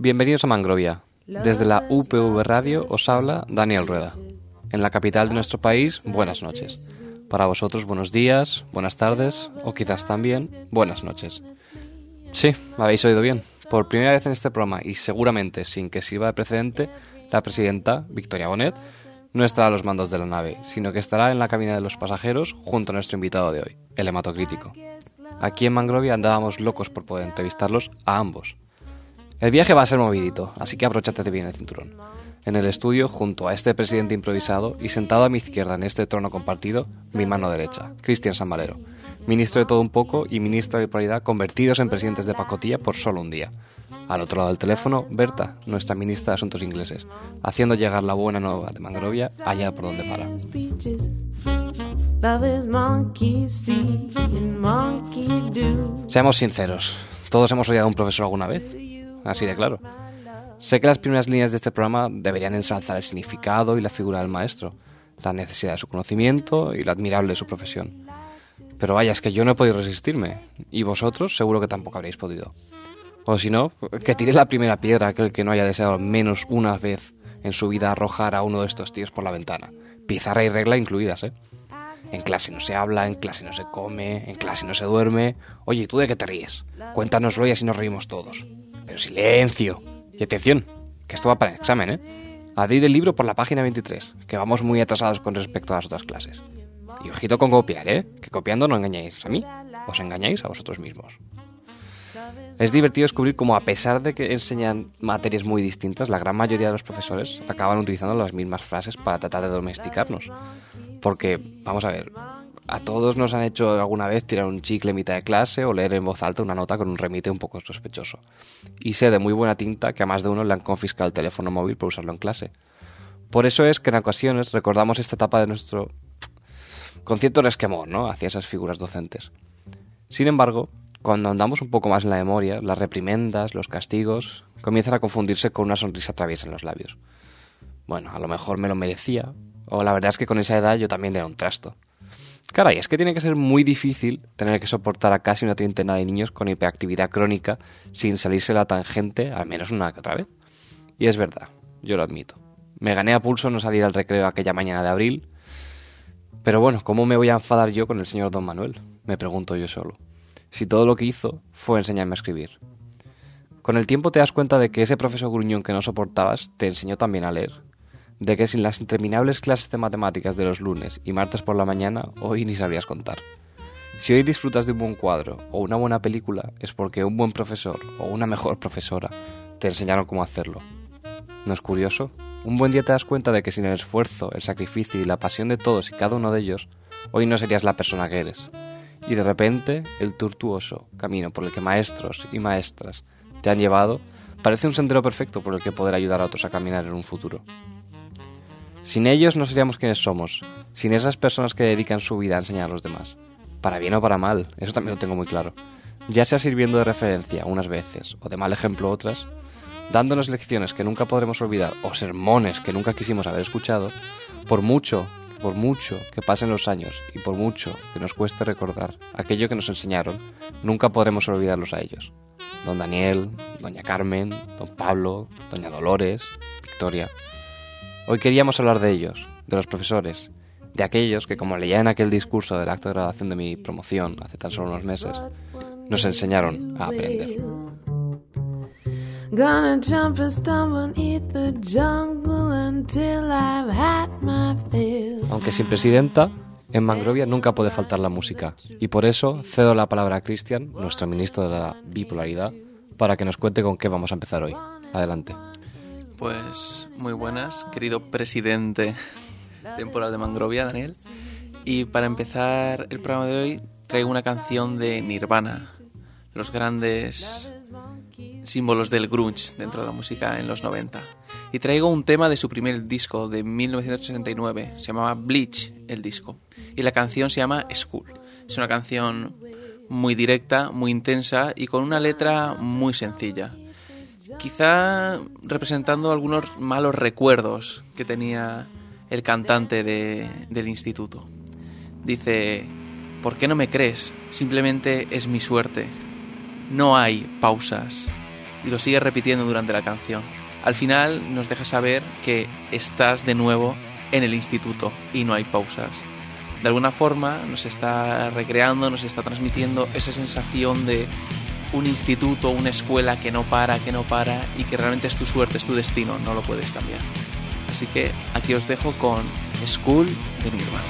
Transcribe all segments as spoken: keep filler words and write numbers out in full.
Bienvenidos a Mangrovia. Desde la U P V Radio os habla Daniel Rueda. En la capital de nuestro país, buenas noches. Para vosotros, buenos días, buenas tardes o quizás también buenas noches. Sí, habéis oído bien. Por primera vez en este programa y seguramente sin que sirva de precedente, la presidenta, Victoria Bonet, no estará a los mandos de la nave, sino que estará en la cabina de los pasajeros junto a nuestro invitado de hoy, el hematocrítico. Aquí en Mangrovia andábamos locos por poder entrevistarlos a ambos. El viaje va a ser movidito, así que abróchate bien el cinturón. En el estudio, junto a este presidente improvisado y sentado a mi izquierda en este trono compartido, mi mano derecha, Cristian San Valero, ministro de todo un poco y ministro de bipolaridad convertidos en presidentes de pacotilla por solo un día. Al otro lado del teléfono, Berta, nuestra ministra de Asuntos Ingleses, haciendo llegar la buena nueva de Mangrovia allá por donde para. Seamos sinceros, todos hemos odiado a un profesor alguna vez, así de claro. Sé que las primeras líneas de este programa deberían ensalzar el significado y la figura del maestro, la necesidad de su conocimiento y lo admirable de su profesión. Pero vaya, es que yo no he podido resistirme, y vosotros seguro que tampoco habréis podido. O si no, que tire la primera piedra aquel que no haya deseado al menos una vez en su vida arrojar a uno de estos tíos por la ventana. Pizarra y regla incluidas, ¿eh? En clase no se habla, en clase no se come, en clase no se duerme. Oye, ¿tú de qué te ríes? Cuéntanoslo y así nos reímos todos. Pero silencio. Y atención, que esto va para el examen, ¿eh? Abrid el libro por la página veintitrés, que vamos muy atrasados con respecto a las otras clases. Y ojito con copiar, ¿eh? Que copiando no engañáis a mí, os engañáis a vosotros mismos. Es divertido descubrir cómo, a pesar de que enseñan materias muy distintas, la gran mayoría de los profesores acaban utilizando las mismas frases para tratar de domesticarnos. Porque, vamos a ver, a todos nos han hecho alguna vez tirar un chicle en mitad de clase o leer en voz alta una nota con un remite un poco sospechoso. Y sé de muy buena tinta que a más de uno le han confiscado el teléfono móvil por usarlo en clase. Por eso es que en ocasiones recordamos esta etapa de nuestro... con cierto resquemor, ¿no?, hacia esas figuras docentes. Sin embargo, cuando andamos un poco más en la memoria, las reprimendas, los castigos, comienzan a confundirse con una sonrisa traviesa en los labios. Bueno, a lo mejor me lo merecía, o la verdad es que con esa edad yo también era un trasto. Caray, es que tiene que ser muy difícil tener que soportar a casi una treintena de niños con hiperactividad crónica sin salirse la tangente al menos una que otra vez. Y es verdad, yo lo admito. Me gané a pulso no salir al recreo aquella mañana de abril, pero bueno, ¿cómo me voy a enfadar yo con el señor Don Manuel? Me pregunto yo solo. Si todo lo que hizo fue enseñarme a escribir. Con el tiempo te das cuenta de que ese profesor gruñón que no soportabas te enseñó también a leer. De que sin las interminables clases de matemáticas de los lunes y martes por la mañana, hoy ni sabrías contar. Si hoy disfrutas de un buen cuadro o una buena película, es porque un buen profesor o una mejor profesora te enseñaron cómo hacerlo. ¿No es curioso? Un buen día te das cuenta de que sin el esfuerzo, el sacrificio y la pasión de todos y cada uno de ellos, hoy no serías la persona que eres. Y de repente, el tortuoso camino por el que maestros y maestras te han llevado parece un sendero perfecto por el que poder ayudar a otros a caminar en un futuro. Sin ellos no seríamos quienes somos, sin esas personas que dedican su vida a enseñar a los demás. Para bien o para mal, eso también lo tengo muy claro. Ya sea sirviendo de referencia unas veces o de mal ejemplo otras, dándonos lecciones que nunca podremos olvidar o sermones que nunca quisimos haber escuchado, por mucho, por mucho que pasen los años y por mucho que nos cueste recordar aquello que nos enseñaron, nunca podremos olvidarlos a ellos. Don Daniel, Doña Carmen, Don Pablo, Doña Dolores, Victoria... Hoy queríamos hablar de ellos, de los profesores, de aquellos que, como leía en aquel discurso del acto de graduación de mi promoción hace tan solo unos meses, nos enseñaron a aprender. Aunque sin presidenta, en Mangrovia nunca puede faltar la música, y por eso cedo la palabra a Cristian, nuestro ministro de la bipolaridad, para que nos cuente con qué vamos a empezar hoy. Adelante. Pues muy buenas, querido presidente temporal de Mangrovia, Daniel. Y para empezar el programa de hoy traigo una canción de Nirvana, los grandes símbolos del grunge dentro de la música en los noventa. Y traigo un tema de su primer disco de mil novecientos sesenta y nueve, se llamaba Bleach el disco. Y la canción se llama School. Es una canción muy directa, muy intensa y con una letra muy sencilla. Quizá representando algunos malos recuerdos que tenía el cantante de, del instituto. Dice: ¿por qué no me crees? Simplemente es mi suerte. No hay pausas. y lo sigues repitiendo durante la canción. Al final nos deja saber que estás de nuevo en el instituto y no hay pausas. De alguna forma nos está recreando, nos está transmitiendo esa sensación de un instituto, una escuela que no para, que no para y que realmente es tu suerte, es tu destino, no lo puedes cambiar. Así que aquí os dejo con School de Nirvana.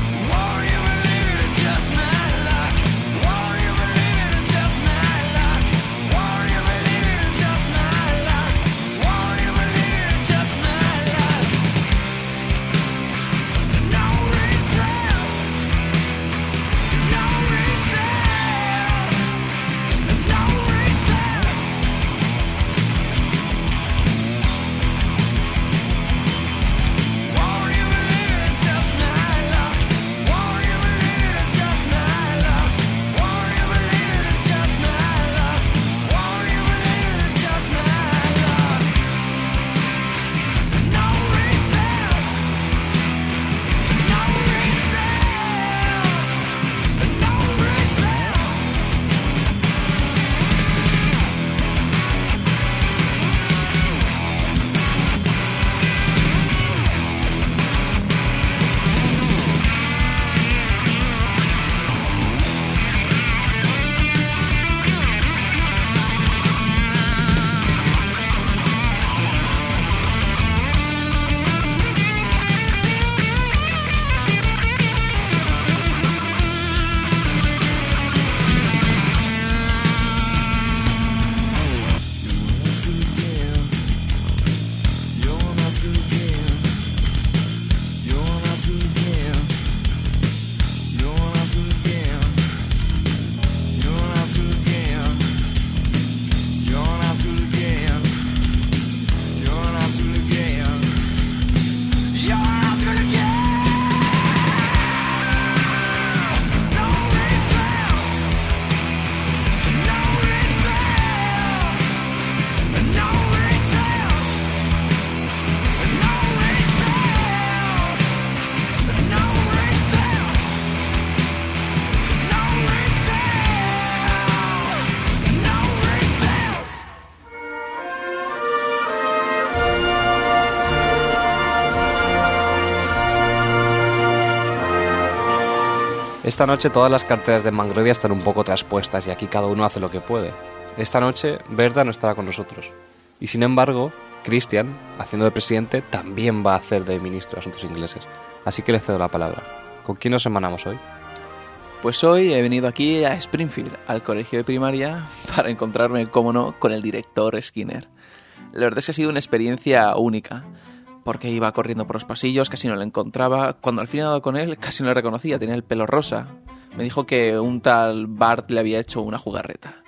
Esta noche todas las carteras de Mangrovia están un poco traspuestas y aquí cada uno hace lo que puede. Esta noche Berta no estará con nosotros. Y sin embargo, Christian, haciendo de presidente, también va a hacer de ministro de Asuntos Ingleses. Así que le cedo la palabra. ¿Con quién nos emanamos hoy? Pues hoy he venido aquí a Springfield, al colegio de primaria, para encontrarme, cómo no, con el director Skinner. La verdad es que ha sido una experiencia única, porque iba corriendo por los pasillos, casi no lo encontraba. Cuando al fin he dado con él, casi no le reconocía, tenía el pelo rosa. Me dijo que un tal Bart le había hecho una jugarreta.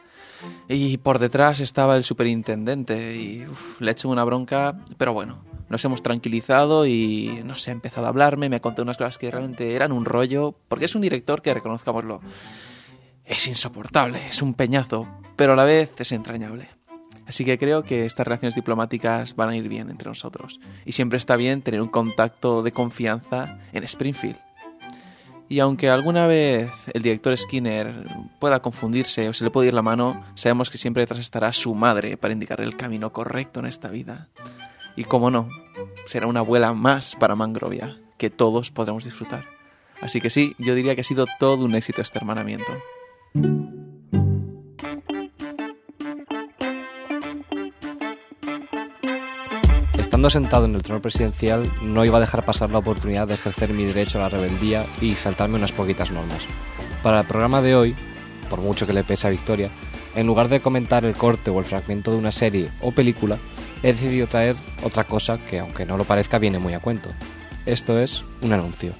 Y por detrás estaba el superintendente y uf, le he hecho una bronca, pero bueno, nos hemos tranquilizado y no sé, ha empezado a hablarme, me ha contado unas cosas que realmente eran un rollo, porque es un director que, reconozcámoslo, es insoportable, es un peñazo, pero a la vez es entrañable. Así que creo que estas relaciones diplomáticas van a ir bien entre nosotros. Y siempre está bien tener un contacto de confianza en Springfield. Y aunque alguna vez el director Skinner pueda confundirse o se le puede ir la mano, sabemos que siempre detrás estará su madre para indicarle el camino correcto en esta vida. Y cómo no, será una abuela más para Mangrovia, que todos podremos disfrutar. Así que sí, yo diría que ha sido todo un éxito este hermanamiento. Estando sentado en el trono presidencial, no iba a dejar pasar la oportunidad de ejercer mi derecho a la rebeldía y saltarme unas poquitas normas. Para el programa de hoy, por mucho que le pese a Victoria, en lugar de comentar el corte o el fragmento de una serie o película, he decidido traer otra cosa que, aunque no lo parezca, viene muy a cuento. Esto es un anuncio.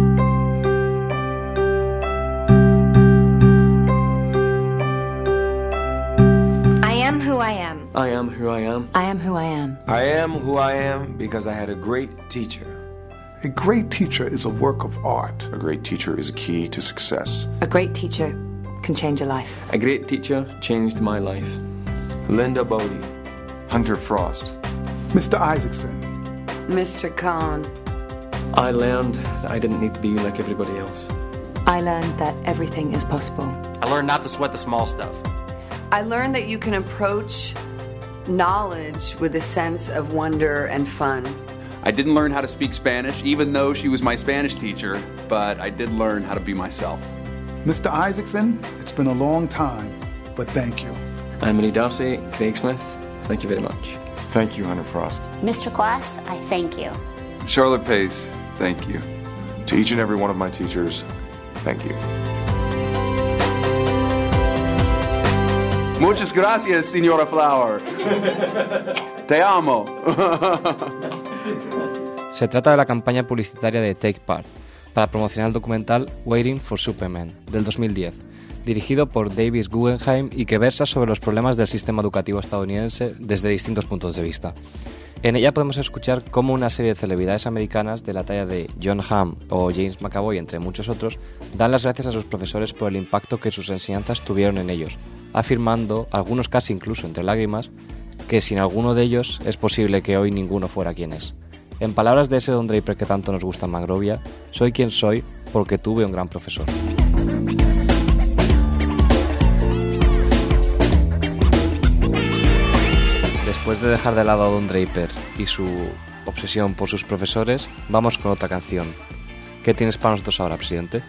I am who I am. I am who I am. I am who I am. I am who I am because I had a great teacher. A great teacher is a work of art. A great teacher is a key to success. A great teacher can change a life. A great teacher changed my life. Linda Bodie. Hunter Frost. Mister Isaacson. Mister Kahn. I learned that I didn't need to be like everybody else. I learned that everything is possible. I learned not to sweat the small stuff. I learned that you can approach knowledge with a sense of wonder and fun. I didn't learn how to speak Spanish, even though she was my Spanish teacher, but I did learn how to be myself. Mister Isaacson, it's been a long time, but thank you. Emily Darcy, Craig Smith, thank you very much. Thank you, Hunter Frost. Mister Glass, I thank you. Charlotte Pace, thank you. To each and every one of my teachers, thank you. Muchas gracias, Señora Flower. Te amo. Se trata de la campaña publicitaria de Take Part para promocionar el documental Waiting for Superman del dos mil diez, dirigido por Davis Guggenheim y que versa sobre los problemas del sistema educativo estadounidense desde distintos puntos de vista. En ella podemos escuchar cómo una serie de celebridades americanas de la talla de John Hamm o James McAvoy, entre muchos otros, dan las gracias a sus profesores por el impacto que sus enseñanzas tuvieron en ellos, afirmando, algunos casi incluso entre lágrimas, que sin alguno de ellos es posible que hoy ninguno fuera quien es. En palabras de ese Don Draper que tanto nos gusta en Mangrovia, soy quien soy porque tuve un gran profesor. Después de dejar de lado a Don Draper y su obsesión por sus profesores, vamos con otra canción. ¿Qué tienes para nosotros ahora, presidente?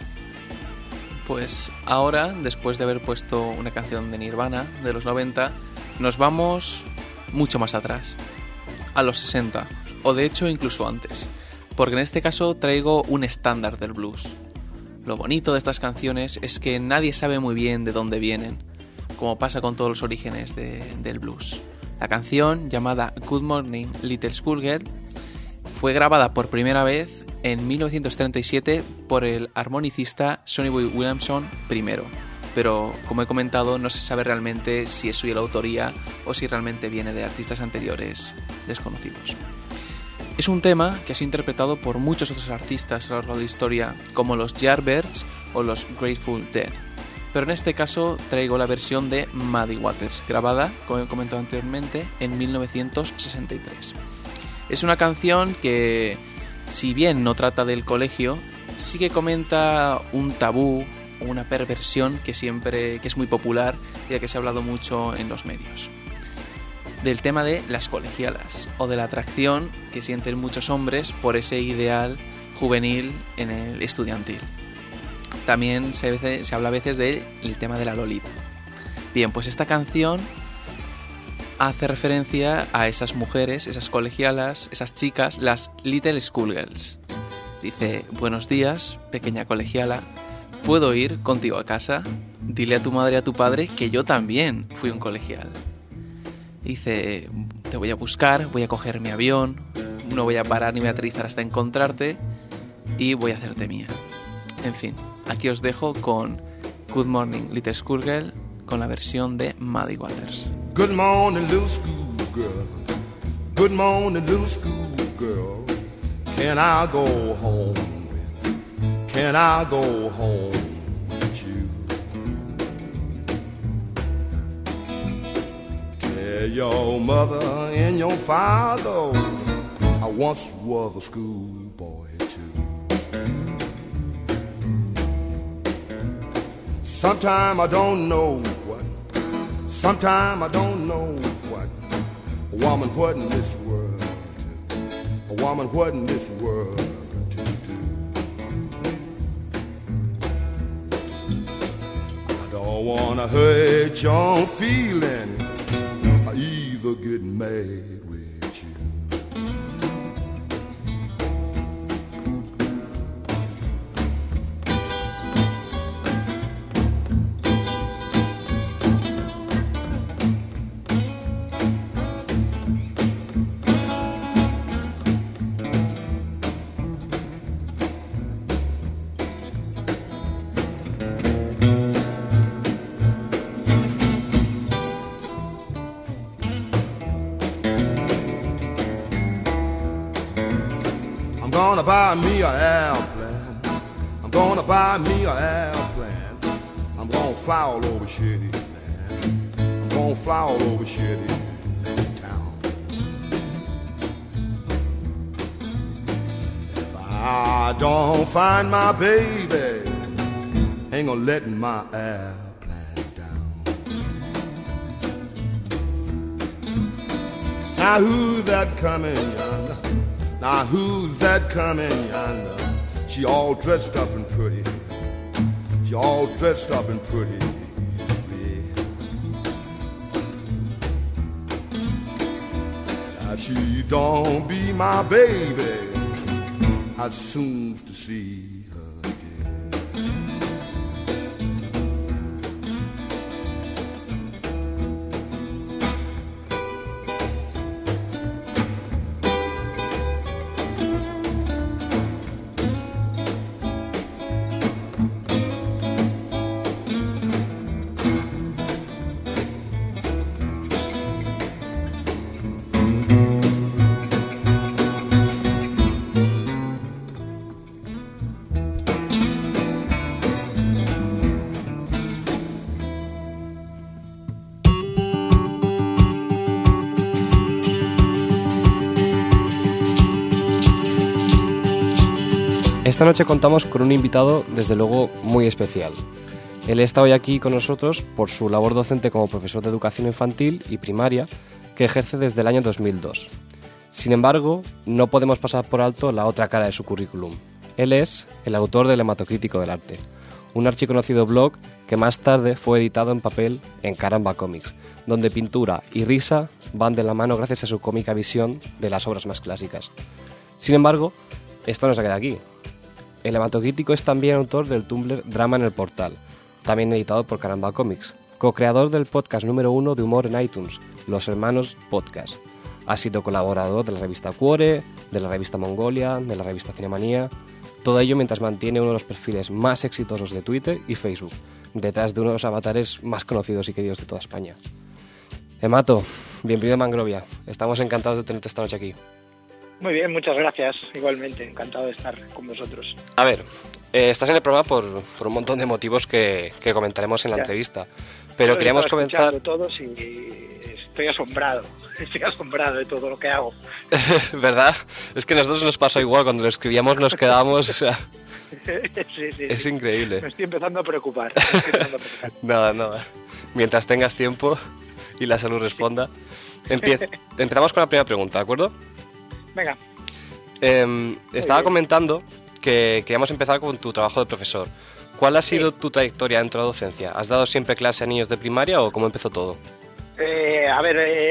Pues ahora, después de haber puesto una canción de Nirvana de los noventa, nos vamos mucho más atrás, a los sesenta, o de hecho incluso antes, porque en este caso traigo un estándar del blues. Lo bonito de estas canciones es que nadie sabe muy bien de dónde vienen, como pasa con todos los orígenes de, del blues. La canción, llamada Good Morning Little Schoolgirl, fue grabada por primera vez en mil novecientos treinta y siete por el armonicista Sonny Boy Williamson primero, pero como he comentado no se sabe realmente si es suya la autoría o si realmente viene de artistas anteriores desconocidos. Es un tema que ha sido interpretado por muchos otros artistas a lo largo de la historia, como los Yardbirds o los Grateful Dead. Pero en este caso traigo la versión de Muddy Waters, grabada, como he comentado anteriormente, en mil novecientos sesenta y tres. Es una canción que, si bien no trata del colegio, sí que comenta un tabú o una perversión que siempre que es muy popular y de que se ha hablado mucho en los medios. Del tema de las colegialas, o de la atracción que sienten muchos hombres por ese ideal juvenil en el estudiantil. También se, se habla a veces del el tema de la lolita. Bien, pues esta canción hace referencia a esas mujeres, esas colegialas, esas chicas, las Little Schoolgirls. Dice: buenos días, pequeña colegiala, ¿puedo ir contigo a casa? Dile a tu madre y a tu padre que yo también fui un colegial. Dice: te voy a buscar, voy a coger mi avión, no voy a parar ni voy a aterrizar hasta encontrarte y voy a hacerte mía. En fin, aquí os dejo con Good Morning Little Schoolgirl con la versión de Muddy Waters. Good morning little schoolgirl, good morning little schoolgirl, can I go home with, can I go home with you? Tell your mother and your father I once was a schoolboy too. Sometime I don't know what, sometime I don't know what, a woman what in this world to, a woman what in this world to do. I don't wanna hurt your feeling, I either get mad with you. I'm gonna buy me an airplane, I'm gonna buy me an airplane, I'm gonna fly all over shitty land, I'm gonna fly all over shitty town. If I don't find my baby, ain't gonna let my airplane down. Now who's that coming yonder? Now who's that coming yonder? She all dressed up and pretty. She all dressed up and pretty. Now she don't be my baby. I soon to see her again. Esta noche contamos con un invitado, desde luego, muy especial. Él está hoy aquí con nosotros por su labor docente como profesor de educación infantil y primaria, que ejerce desde el año dos mil dos. Sin embargo, no podemos pasar por alto la otra cara de su currículum. Él es el autor del Hematocrítico del Arte, un archiconocido blog que más tarde fue editado en papel en Caramba Comics, donde pintura y risa van de la mano gracias a su cómica visión de las obras más clásicas. Sin embargo, esto no se queda aquí. El Hematocrítico es también autor del Tumblr Drama en el Portal, también editado por Caramba Comics, co-creador del podcast número uno de humor en iTunes, Los Hermanos Podcast. Ha sido colaborador de la revista Cuore, de la revista Mongolia, de la revista Cinemanía, todo ello mientras mantiene uno de los perfiles más exitosos de Twitter y Facebook, detrás de uno de los avatares más conocidos y queridos de toda España. Hemato, bienvenido a Mangrovia, estamos encantados de tenerte esta noche aquí. Muy bien, muchas gracias. Igualmente, encantado de estar con vosotros. A ver, eh, estás en el programa por, por un montón de motivos que, que comentaremos en la ya. entrevista. Pero Yo queríamos comenzar... todos y estoy asombrado. Estoy asombrado de todo lo que hago. ¿Verdad? Es que a nosotros nos pasó igual. Cuando lo escribíamos nos quedábamos... O sea, sí, sí, es sí. increíble. Me estoy empezando a preocupar. Estoy empezando a preocupar. Nada, nada. Mientras tengas tiempo y la salud responda. Empie... Empezamos con la primera pregunta, ¿de acuerdo? Venga. Eh, estaba comentando que queríamos empezar con tu trabajo de profesor. ¿Cuál ha sido sí. tu trayectoria dentro de la docencia? ¿Has dado siempre clase a niños de primaria o cómo empezó todo? Eh, a ver, eh,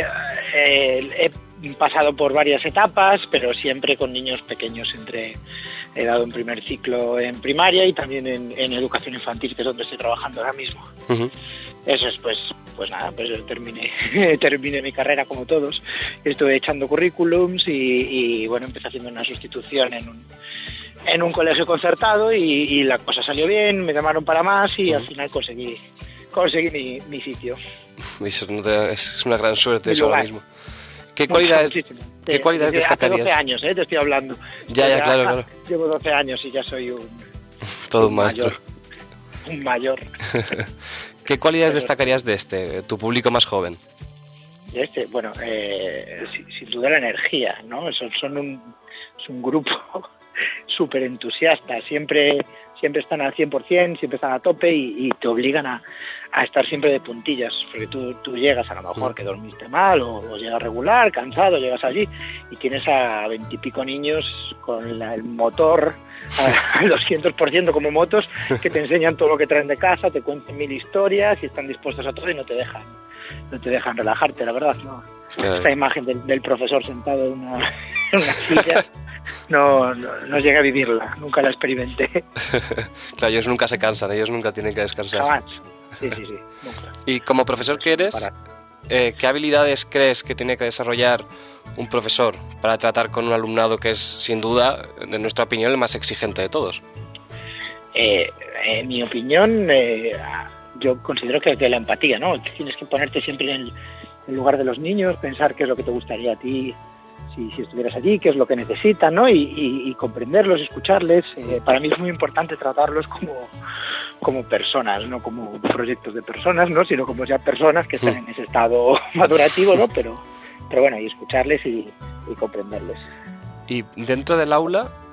eh, he pasado por varias etapas, pero siempre con niños pequeños. Entre, he dado un primer ciclo en primaria y también en, en educación infantil, que es donde estoy trabajando ahora mismo. Uh-huh. Eso es, pues, pues nada, pues terminé, terminé mi carrera como todos. Estuve echando currículums y, y bueno, empecé haciendo una sustitución en un, en un colegio concertado y, y la cosa salió bien, me llamaron para más y uh-huh. al final conseguí, conseguí mi, mi sitio. Es una gran suerte eso ahora mismo. ¿Qué cualidades, ¿qué cualidades desde destacarías? Hace doce años, ¿eh? Te estoy hablando. Ya, ya, claro, claro. Llevo doce años y ya soy un... Todo un maestro. Mayor, un mayor. ¿Qué cualidades Pero, destacarías de este, tu público más joven? De este, bueno, eh, sin, sin duda la energía, ¿no? Son, son un, es un grupo súper entusiasta, siempre, siempre están al cien por ciento, siempre están a tope y, y te obligan a, a estar siempre de puntillas, porque tú, tú llegas a lo mejor que dormiste mal o, o llegas regular, cansado, llegas allí y tienes a veintipico niños con la, el motor al doscientos por ciento como motos, que te enseñan todo lo que traen de casa, te cuentan mil historias y están dispuestos a todo y no te dejan no te dejan relajarte, la verdad, ¿no? Claro. Esta imagen del, del profesor sentado en una, en una silla no, no, no llegué a vivirla, nunca la experimenté. Claro, ellos nunca se cansan, ellos nunca tienen que descansar. Jamás. Sí, sí, sí, nunca. Y como profesor que eres, eh, ¿qué habilidades crees que tiene que desarrollar un profesor para tratar con un alumnado que es, sin duda, en nuestra opinión, el más exigente de todos? Eh, en mi opinión, eh, yo considero que, que la empatía, ¿no? Tienes que ponerte siempre en el, en el lugar de los niños, pensar qué es lo que te gustaría a ti si, si estuvieras allí, qué es lo que necesitan, ¿no? Y, y, y comprenderlos, escucharles. Eh, para mí es muy importante tratarlos como, como personas, no como proyectos de personas, ¿no? Sino como ya personas que están en ese estado madurativo, ¿no? Pero, pero bueno, y escucharles y, y comprenderles. Y dentro del aula,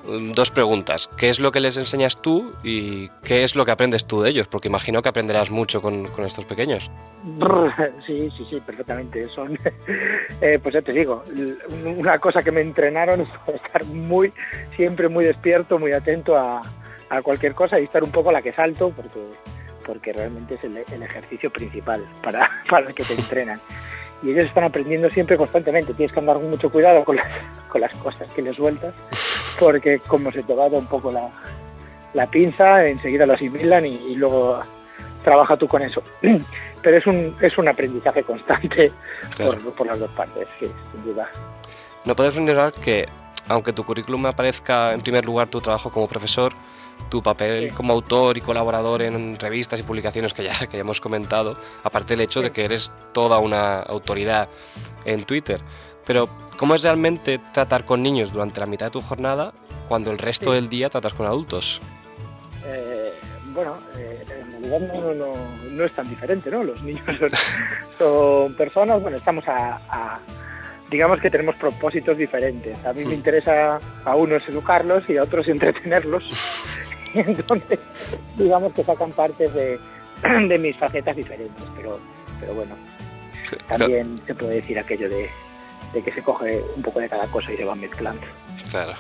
dos preguntas. ¿Qué es lo que les enseñas tú y qué es lo que aprendes tú de ellos? Porque imagino que aprenderás mucho con, con estos pequeños. Sí, sí, sí, perfectamente. Son, eh, pues ya te digo, una cosa que me entrenaron es estar muy, siempre muy despierto, muy atento a, a cualquier cosa y estar un poco a la que salto, porque, porque realmente es el, el ejercicio principal para, para el que te entrenan. Y ellos están aprendiendo siempre constantemente. Tienes que andar con mucho cuidado con las, con las cosas que les sueltas, porque como se te va un poco la, la pinza, enseguida lo asimilan y, y luego trabaja tú con eso. Pero es un, es un aprendizaje constante, claro, por, por las dos partes, sí, sin duda. No puedes ignorar que, aunque tu currículum aparezca en primer lugar tu trabajo como profesor, tu papel sí. como autor y colaborador en revistas y publicaciones que ya, que ya hemos comentado, aparte del hecho sí. de que eres toda una autoridad en Twitter. Pero, ¿cómo es realmente tratar con niños durante la mitad de tu jornada cuando el resto sí. del día tratas con adultos? Eh, bueno, eh, en realidad no, no, no es tan diferente, ¿no? Los niños son, son personas, bueno, estamos a, a... digamos que tenemos propósitos diferentes. A mí me interesa a unos educarlos y a otros entretenerlos. Y entonces, digamos que sacan partes de, de mis facetas diferentes. Pero, pero bueno, también se puede decir aquello de, de que se coge un poco de cada cosa y se van mezclando. Claro.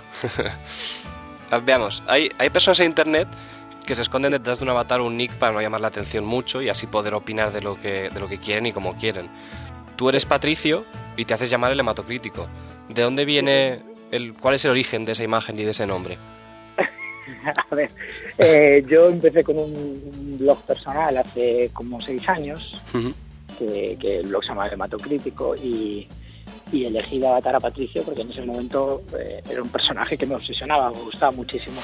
Veamos, hay, hay personas en internet que se esconden detrás de un avatar o un nick para no llamar la atención mucho y así poder opinar de lo que, de lo que quieren y como quieren. Tú eres Patricio y te haces llamar el hematocrítico. ¿De dónde viene, el, cuál es el origen de esa imagen y de ese nombre? A ver, eh, yo empecé con un blog personal hace como seis años, uh-huh. que, que el blog se llama Hematocrítico, y, y elegí de avatar a Patricio porque en ese momento eh, era un personaje que me obsesionaba, me gustaba muchísimo.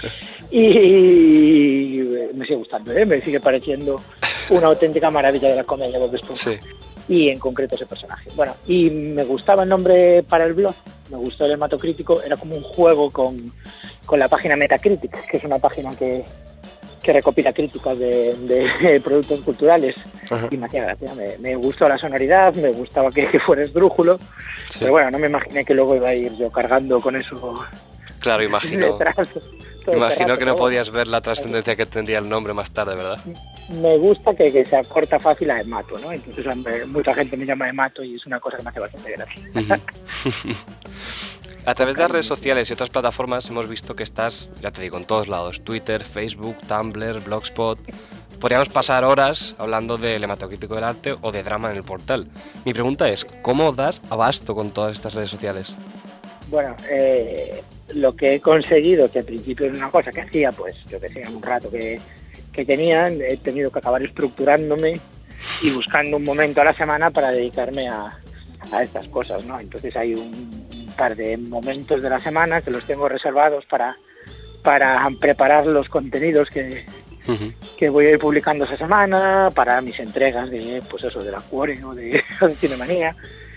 Y me sigue gustando, ¿eh? Me sigue pareciendo una auténtica maravilla de la comedia Bob Esponja. Sí. Y en concreto ese personaje. Bueno, y me gustaba el nombre para el blog, me gustó el hematocrítico, era como un juego con, con la página Metacritic, que es una página que, que recopila críticas de, de productos culturales. Ajá. Y me hacía gracia, me, me gustó la sonoridad, me gustaba que, que fuera esdrújulo, sí. Pero bueno, no me imaginé que luego iba a ir yo cargando con eso. Claro, imagino. Detrás, imagino rato, que no podías ver la trascendencia que tendría el nombre más tarde, ¿verdad? Me gusta que, que se acorta fácil a Hemato, ¿no? Entonces hombre, mucha gente me llama Hemato y es una cosa que me hace bastante gracia. Uh-huh. A través de las redes sociales y otras plataformas hemos visto que estás, ya te digo, en todos lados. Twitter, Facebook, Tumblr, Blogspot. Podríamos pasar horas hablando del hematocrítico del arte o de drama en el portal. Mi pregunta es, ¿cómo das abasto con todas estas redes sociales? Bueno, eh, lo que he conseguido, que al principio era una cosa que hacía, pues yo que sé, un rato que, que tenía, he tenido que acabar estructurándome y buscando un momento a la semana para dedicarme a, a estas cosas, ¿no? Entonces hay un, un par de momentos de la semana que los tengo reservados para, para preparar los contenidos que, uh-huh. que voy a ir publicando esa semana, para mis entregas de, pues eso, de la Cuore o de, de Cinemanía.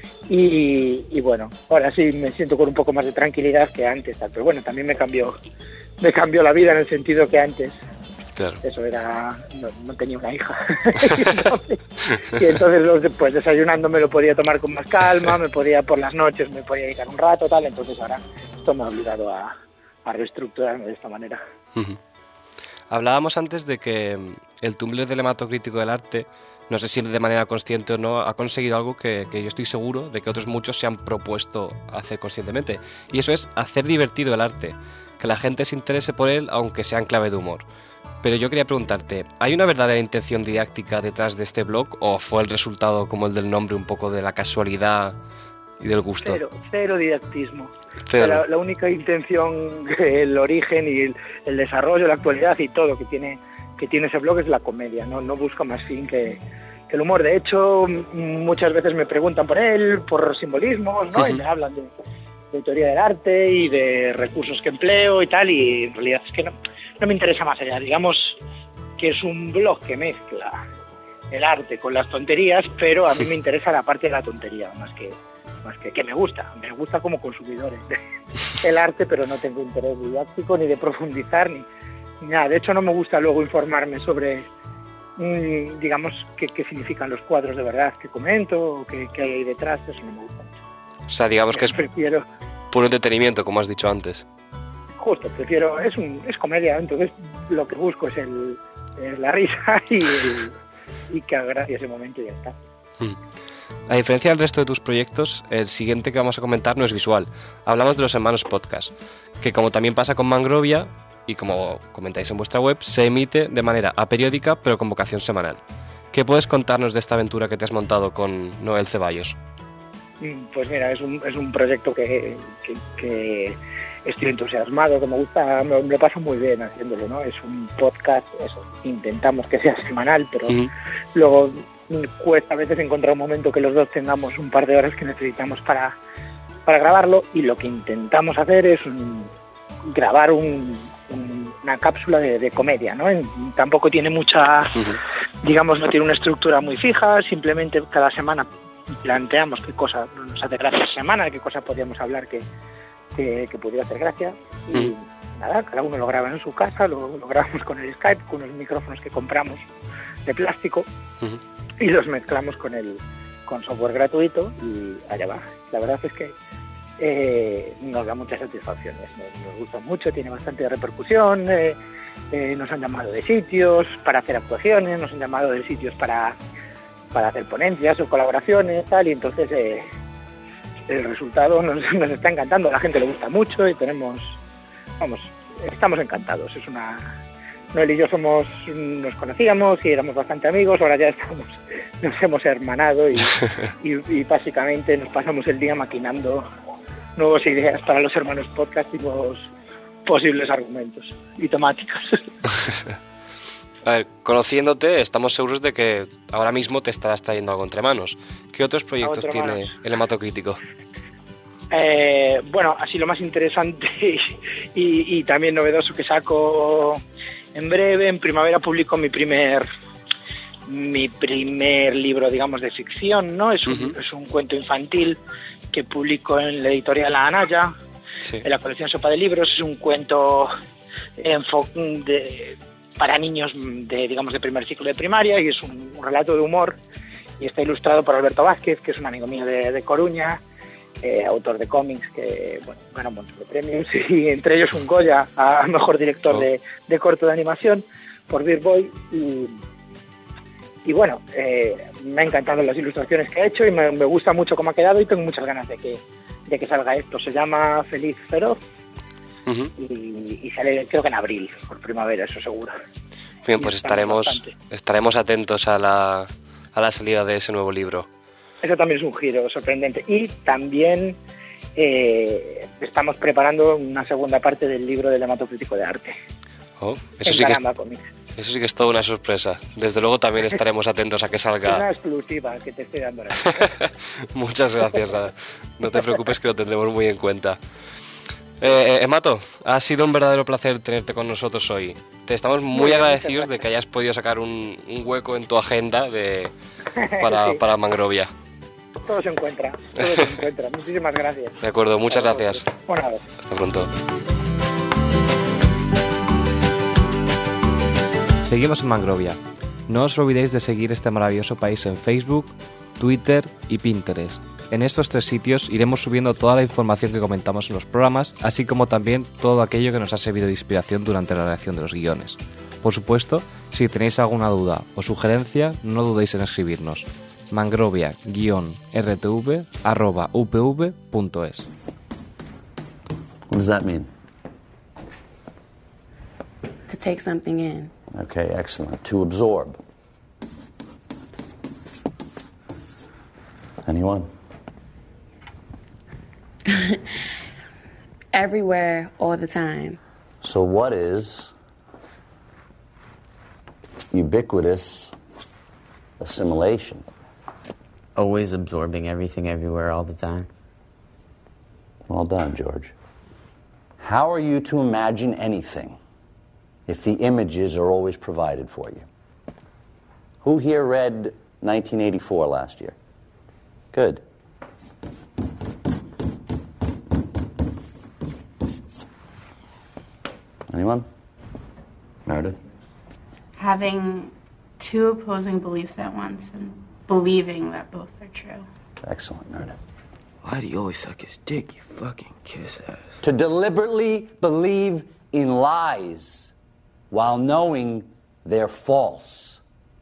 Y, y bueno, ahora sí me siento con un poco más de tranquilidad que antes, tal. Pero bueno, también me cambió me cambió la vida en el sentido que antes, claro. Eso era, no, no tenía una hija. entonces, y entonces pues desayunando me lo podía tomar con más calma, me podía por las noches, me podía dedicar un rato, tal. Entonces ahora esto me ha obligado a, a reestructurarme de esta manera. Uh-huh. Hablábamos antes de que el Tumblr del hematocrítico del arte, no sé si de manera consciente o no, ha conseguido algo que, que yo estoy seguro de que otros muchos se han propuesto hacer conscientemente. Y eso es hacer divertido el arte, que la gente se interese por él aunque sea en clave de humor. Pero yo quería preguntarte, ¿hay una verdadera intención didáctica detrás de este blog o fue el resultado como el del nombre un poco de la casualidad y del gusto? Cero, cero didactismo. Cero. La, la única intención, el origen y el, el desarrollo, la actualidad y todo que tiene... que tiene ese blog es la comedia, no, no busca más fin que, que el humor. De hecho, muchas veces me preguntan por él, por simbolismos, ¿no? Uh-huh. Y me hablan de, de teoría del arte y de recursos que empleo y tal, y en realidad es que no, no me interesa más allá. Digamos que es un blog que mezcla el arte con las tonterías, pero a mí me interesa la parte de la tontería, más que más que, que me gusta, me gusta como consumidor el arte, pero no tengo interés didáctico ni de profundizar ni nada. De hecho no me gusta luego informarme sobre mmm, digamos qué, qué significan los cuadros de verdad que comento, qué, qué hay detrás. Eso no me gusta mucho. O sea, digamos que es prefiero puro entretenimiento, como has dicho antes. justo, prefiero, es un es comedia, entonces lo que busco es el es la risa y, el, y que haga gracia ese momento y ya está. A diferencia del resto de tus proyectos, el siguiente que vamos a comentar no es visual. Hablamos de los hermanos podcast, que como también pasa con Mangrovia, y como comentáis en vuestra web, se emite de manera aperiódica pero con vocación semanal. ¿Qué puedes contarnos de esta aventura que te has montado con Noel Ceballos? Pues mira, es un, es un proyecto que, que, que estoy entusiasmado, que me gusta, me, me paso muy bien haciéndolo, ¿no? Es un podcast, eso, intentamos que sea semanal, pero uh-huh. luego cuesta a veces encontrar un momento que los dos tengamos un par de horas que necesitamos para, para grabarlo, y lo que intentamos hacer es un, grabar un, un, una cápsula de, de comedia, ¿no? En, tampoco tiene mucha, uh-huh. digamos, no tiene una estructura muy fija, simplemente cada semana planteamos qué cosa nos hace gracia esa semana, qué cosa podríamos hablar que, que, que pudiera hacer gracia, y uh-huh. nada, cada uno lo graba en su casa, lo, lo grabamos con el Skype, con unos micrófonos que compramos de plástico, uh-huh. y los mezclamos con el con software gratuito y allá va. La verdad es que eh, nos da muchas satisfacciones, nos, nos gusta mucho, tiene bastante repercusión, eh, eh, nos han llamado de sitios para hacer actuaciones, nos han llamado de sitios para, para hacer ponencias o colaboraciones, tal, y entonces eh, el resultado nos, nos está encantando, a la gente le gusta mucho y tenemos, vamos, estamos encantados. Es una... Noel y yo somos, nos conocíamos y éramos bastante amigos, ahora ya estamos, nos hemos hermanado y, y, y básicamente nos pasamos el día maquinando nuevas ideas para los hermanos podcast y nuevos posibles argumentos y temáticas. A ver, conociéndote, estamos seguros de que ahora mismo te estarás trayendo algo entre manos. ¿Qué otros proyectos tiene manos? El Hematocrítico? Eh, bueno, así lo más interesante y, y, y también novedoso que saco en breve, en primavera publico mi primer mi primer libro, digamos, de ficción, ¿no? Es un, uh-huh. es un cuento infantil que publico en la editorial La Anaya, sí. en la colección Sopa de Libros. Es un cuento enfo- de, para niños de, digamos, de primer ciclo de primaria, y es un, un relato de humor, y está ilustrado por Alberto Vázquez, que es un amigo mío de, de Coruña, eh, autor de cómics que, bueno, gana un montón de premios, y entre ellos un Goya a mejor director oh. de, de corto de animación por Beer Boy. Y, y bueno, eh, me han encantado las ilustraciones que ha hecho y me, me gusta mucho cómo ha quedado, y tengo muchas ganas de que, de que salga esto. Se llama Feliz Feroz. Uh-huh. y, y sale creo que en abril, por primavera, eso seguro. Bien, pues estaremos estaremos atentos a la, a la salida de ese nuevo libro. Eso también es un giro sorprendente. Y también eh, estamos preparando una segunda parte del libro del Hematocrítico de Arte. Oh, eso, sí que es, eso sí que es toda una sorpresa. Desde luego también estaremos atentos a que salga. Es una exclusiva que te estoy dando ahora. Muchas gracias. No te preocupes, que lo tendremos muy en cuenta. Eh, Emato, ha sido un verdadero placer tenerte con nosotros hoy. Te estamos muy, muy agradecidos de que hayas podido sacar un, un hueco en tu agenda de, para, sí. para Mangrovia. Todo se encuentra, todo se encuentra. Muchísimas gracias. De acuerdo, muchas gracias. Buenas noches. Hasta pronto. Seguimos en Mangrovia. No os olvidéis de seguir este maravilloso país en Facebook, Twitter y Pinterest. En estos tres sitios iremos subiendo toda la información que comentamos en los programas, así como también todo aquello que nos ha servido de inspiración durante la redacción de los guiones. Por supuesto, si tenéis alguna duda o sugerencia, no dudéis en escribirnos. mangrovia-r t v arroba u p v punto es. What does that mean? To take something in. Okay, excellent. To absorb. Anyone? Everywhere, all the time. So what is ubiquitous assimilation? Always absorbing everything everywhere all the time. Well done, George. How are you to imagine anything if the images are always provided for you? Who here read nineteen eighty-four last year? Good. Anyone? Meredith? Having two opposing beliefs at once and believing that both are true. Excellent, Meredith. Why do you always suck his dick, you fucking kiss ass? To deliberately believe in lies while knowing they're false.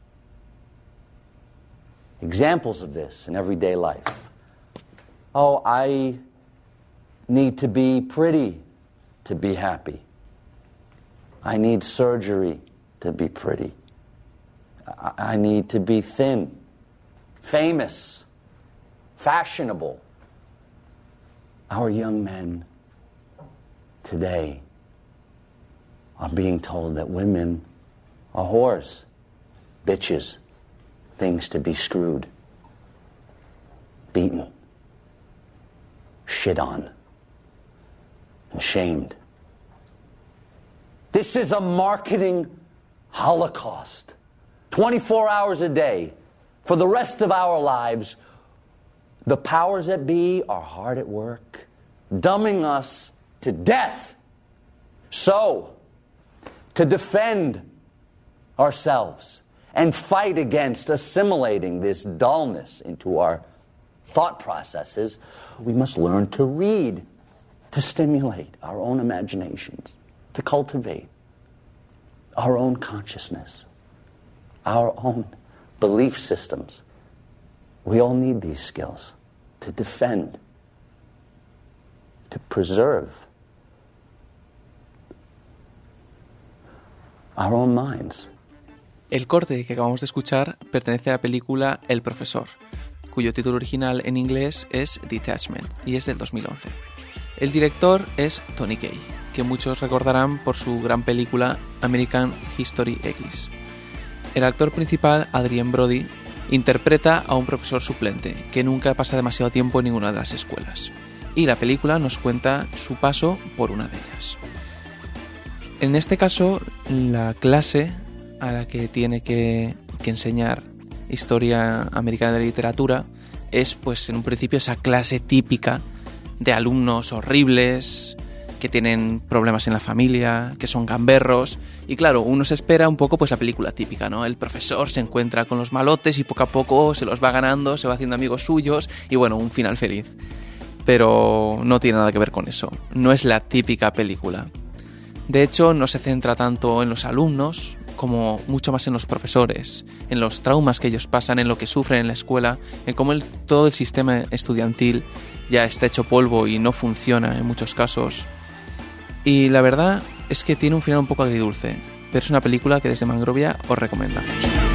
Examples of this in everyday life. Oh, I need to be pretty to be happy. I need surgery to be pretty. I need to be thin, famous, fashionable. Our young men today are being told that women are whores, bitches, things to be screwed, beaten, shit on, and shamed. This is a marketing holocaust. twenty-four hours a day, for the rest of our lives, the powers that be are hard at work, dumbing us to death. So, to defend ourselves and fight against assimilating this dullness into our thought processes, we must learn to read, to stimulate our own imaginations, to cultivate our own consciousness, our own belief systems. We all need these skills to defend, to preserve our own minds. El corte que acabamos de escuchar pertenece a la película El Profesor, cuyo título original en inglés es Detachment y es del dos mil once. El director es Tony Kaye, que muchos recordarán por su gran película American History X. El actor principal, Adrien Brody, interpreta a un profesor suplente que nunca pasa demasiado tiempo en ninguna de las escuelas, y la película nos cuenta su paso por una de ellas. En este caso, la clase a la que tiene que, que enseñar historia americana de la literatura es, pues, en un principio esa clase típica de alumnos horribles, que tienen problemas en la familia, que son gamberros, y claro, uno se espera un poco pues la película típica, ¿no? El profesor se encuentra con los malotes y poco a poco se los va ganando, se va haciendo amigos suyos y bueno, un final feliz. Pero no tiene nada que ver con eso, no es la típica película. De hecho, no se centra tanto en los alumnos como mucho más en los profesores, en los traumas que ellos pasan, en lo que sufren en la escuela, en cómo el, todo el sistema estudiantil ya está hecho polvo y no funciona en muchos casos. Y la verdad es que tiene un final un poco agridulce, pero es una película que desde Mangrovia os recomendamos.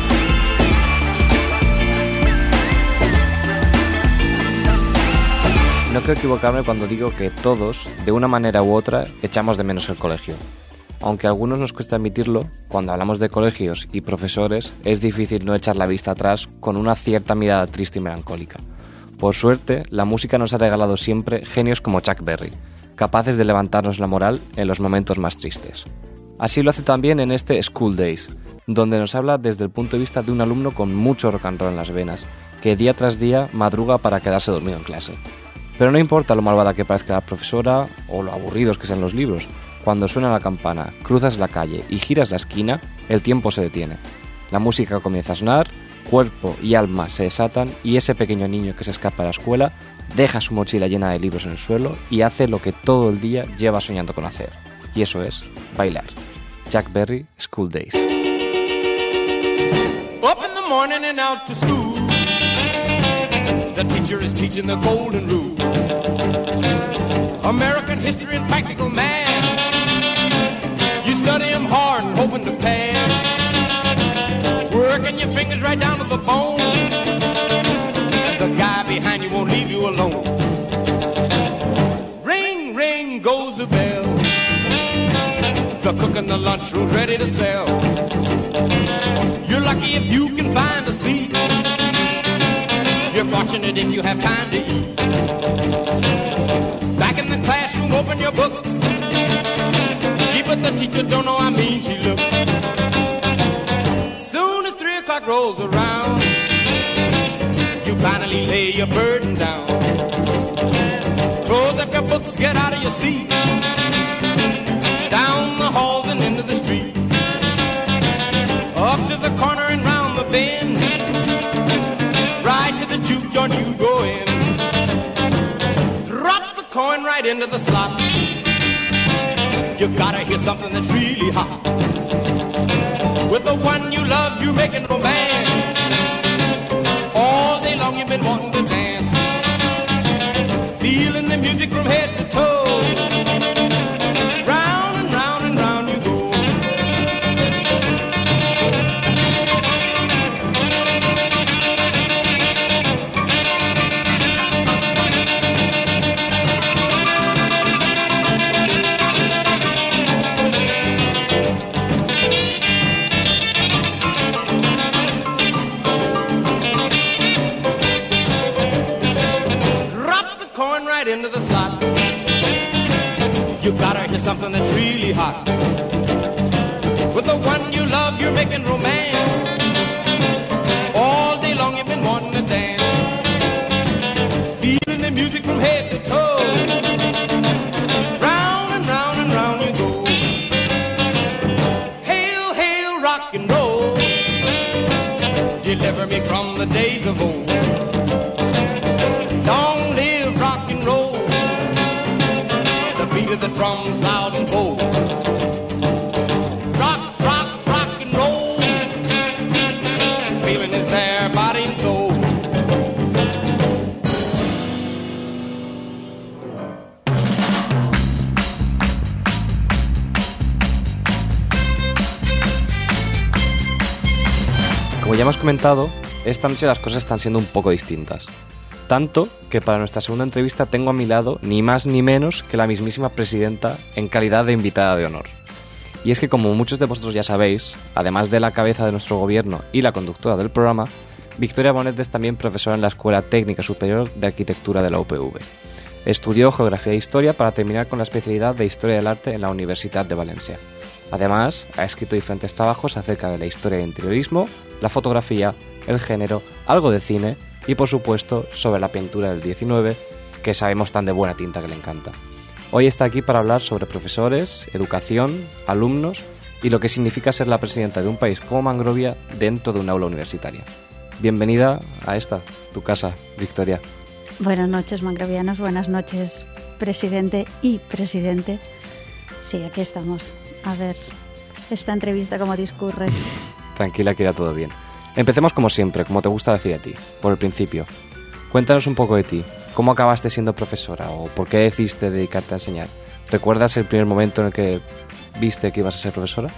No creo equivocarme cuando digo que todos, de una manera u otra, echamos de menos el colegio. Aunque a algunos nos cuesta admitirlo, cuando hablamos de colegios y profesores, es difícil no echar la vista atrás con una cierta mirada triste y melancólica. Por suerte, la música nos ha regalado siempre genios como Chuck Berry, capaces de levantarnos la moral en los momentos más tristes. Así lo hace también en este School Days, donde nos habla desde el punto de vista de un alumno con mucho rock and roll en las venas, que día tras día madruga para quedarse dormido en clase. Pero no importa lo malvada que parezca la profesora o lo aburridos que sean los libros, cuando suena la campana, cruzas la calle y giras la esquina, el tiempo se detiene. La música comienza a sonar, cuerpo y alma se desatan y ese pequeño niño que se escapa de la escuela deja su mochila llena de libros en el suelo y hace lo que todo el día lleva soñando con hacer. Y eso es bailar. Chuck Berry, School Days. Up in the morning and out to school. The teacher is teaching the golden rule. American history and practical math. You study them hard and hoping to pass. Working your fingers right down to the bone. And the guy behind you won't leave you alone. Ring, ring goes the bell. The cook in the lunchroom's ready to sell. You're lucky if you can find a seat. You're fortunate if you have time to eat. Back in the classroom, open your books. Gee, but the teacher don't know how mean she looks. Soon as three o'clock rolls around, you finally lay your burden down. Close up your books, get out of your seat. Down the halls and into the street. Up to the corner and round the bend. Right to the juke joint you go in. coin right into the slot. You gotta hear something that's really hot. With the one you love, you're making romance. All day long you've been wanting to dance. Feeling the music from head to toe. Round and round and round you go. Into the slot. You gotta hear something that's really hot. With the one you love, you're making romance. All day long you've been wanting to dance. Feeling the music from head to toe. Round and round and round you go. Hail, hail, rock and roll. Deliver me from the days of old. Long live rock and roll. The beat of the drums loud and bold. Rock, rock, rock and roll. Feeling is there, body and soul. Como ya hemos comentado, esta noche las cosas están siendo un poco distintas. Tanto que para nuestra segunda entrevista tengo a mi lado ni más ni menos que la mismísima presidenta en calidad de invitada de honor. Y es que, como muchos de vosotros ya sabéis, además de la cabeza de nuestro gobierno y la conductora del programa, Victoria Bonet es también profesora en la Escuela Técnica Superior de Arquitectura de la U P V. Estudió Geografía e Historia para terminar con la especialidad de Historia del Arte en la Universitat de Valencia. Además, ha escrito diferentes trabajos acerca de la historia del interiorismo, la fotografía, el género, algo de cine y, por supuesto, sobre la pintura del diecinueve, que sabemos tan de buena tinta que le encanta. Hoy está aquí para hablar sobre profesores, educación, alumnos y lo que significa ser la presidenta de un país como Mangrovia dentro de un aula universitaria. Bienvenida a esta, tu casa, Victoria. Buenas noches, mangrovianos. Buenas noches, presidente y presidente. Sí, aquí estamos. A ver, esta entrevista cómo discurre. Tranquila, que irá todo bien. Empecemos como siempre, como te gusta decir a ti, por el principio. Cuéntanos un poco de ti. ¿Cómo acabaste siendo profesora o por qué decidiste dedicarte a enseñar? ¿Recuerdas el primer momento en el que viste que ibas a ser profesora?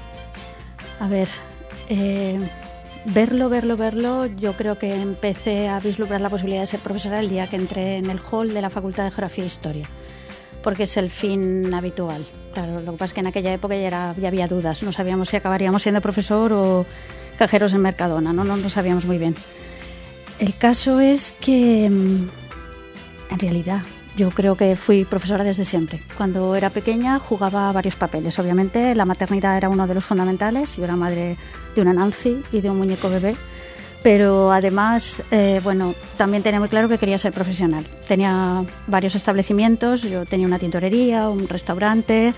A ver, eh, verlo, verlo, verlo, yo creo que empecé a vislumbrar la posibilidad de ser profesora el día que entré en el hall de la Facultad de Geografía e Historia, porque es el fin habitual. Claro, lo que pasa es que en aquella época ya, era, ya había dudas, no sabíamos si acabaríamos siendo profesor o cajeros en Mercadona, no, no, no sabíamos muy bien. El caso es que, en realidad, yo creo que fui profesora desde siempre. Cuando era pequeña jugaba varios papeles. Obviamente la maternidad era uno de los fundamentales. Yo era madre de una Nancy y de un muñeco bebé. Pero además, eh, bueno, también tenía muy claro que quería ser profesional. Tenía varios establecimientos. Yo tenía una tintorería, un restaurante.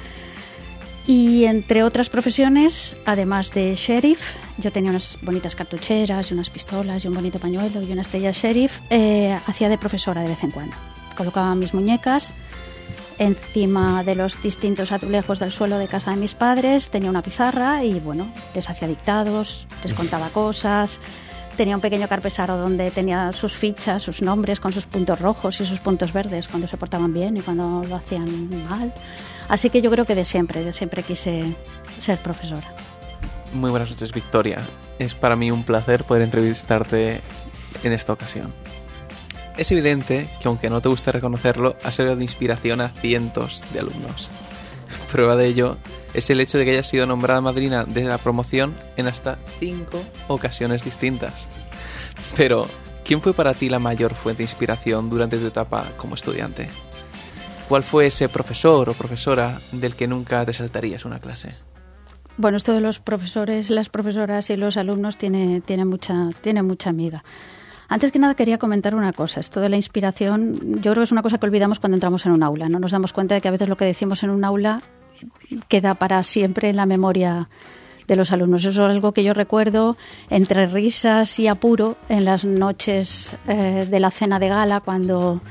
Y entre otras profesiones, además de sheriff, yo tenía unas bonitas cartucheras y unas pistolas y un bonito pañuelo y una estrella sheriff, eh, hacía de profesora de vez en cuando. Colocaba mis muñecas encima de los distintos azulejos del suelo de casa de mis padres, tenía una pizarra y, bueno, les hacía dictados, les contaba cosas. Tenía un pequeño carpesaro donde tenía sus fichas, sus nombres con sus puntos rojos y sus puntos verdes cuando se portaban bien y cuando lo hacían mal. Así que yo creo que de siempre, de siempre quise ser profesora. Muy buenas noches, Victoria. Es para mí un placer poder entrevistarte en esta ocasión. Es evidente que, aunque no te guste reconocerlo, has servido de inspiración a cientos de alumnos. Prueba de ello es el hecho de que hayas sido nombrada madrina de la promoción en hasta cinco ocasiones distintas. Pero, ¿quién fue para ti la mayor fuente de inspiración durante tu etapa como estudiante? ¿Cuál fue ese profesor o profesora del que nunca te saltarías una clase? Bueno, esto de los profesores, las profesoras y los alumnos tiene, tiene, mucha, tiene mucha amiga. Antes que nada quería comentar una cosa. Esto de la inspiración, yo creo que es una cosa que olvidamos cuando entramos en un aula. No nos damos cuenta de que a veces lo que decimos en un aula queda para siempre en la memoria de los alumnos. Eso es algo que yo recuerdo entre risas y apuro en las noches eh, de la cena de gala, cuando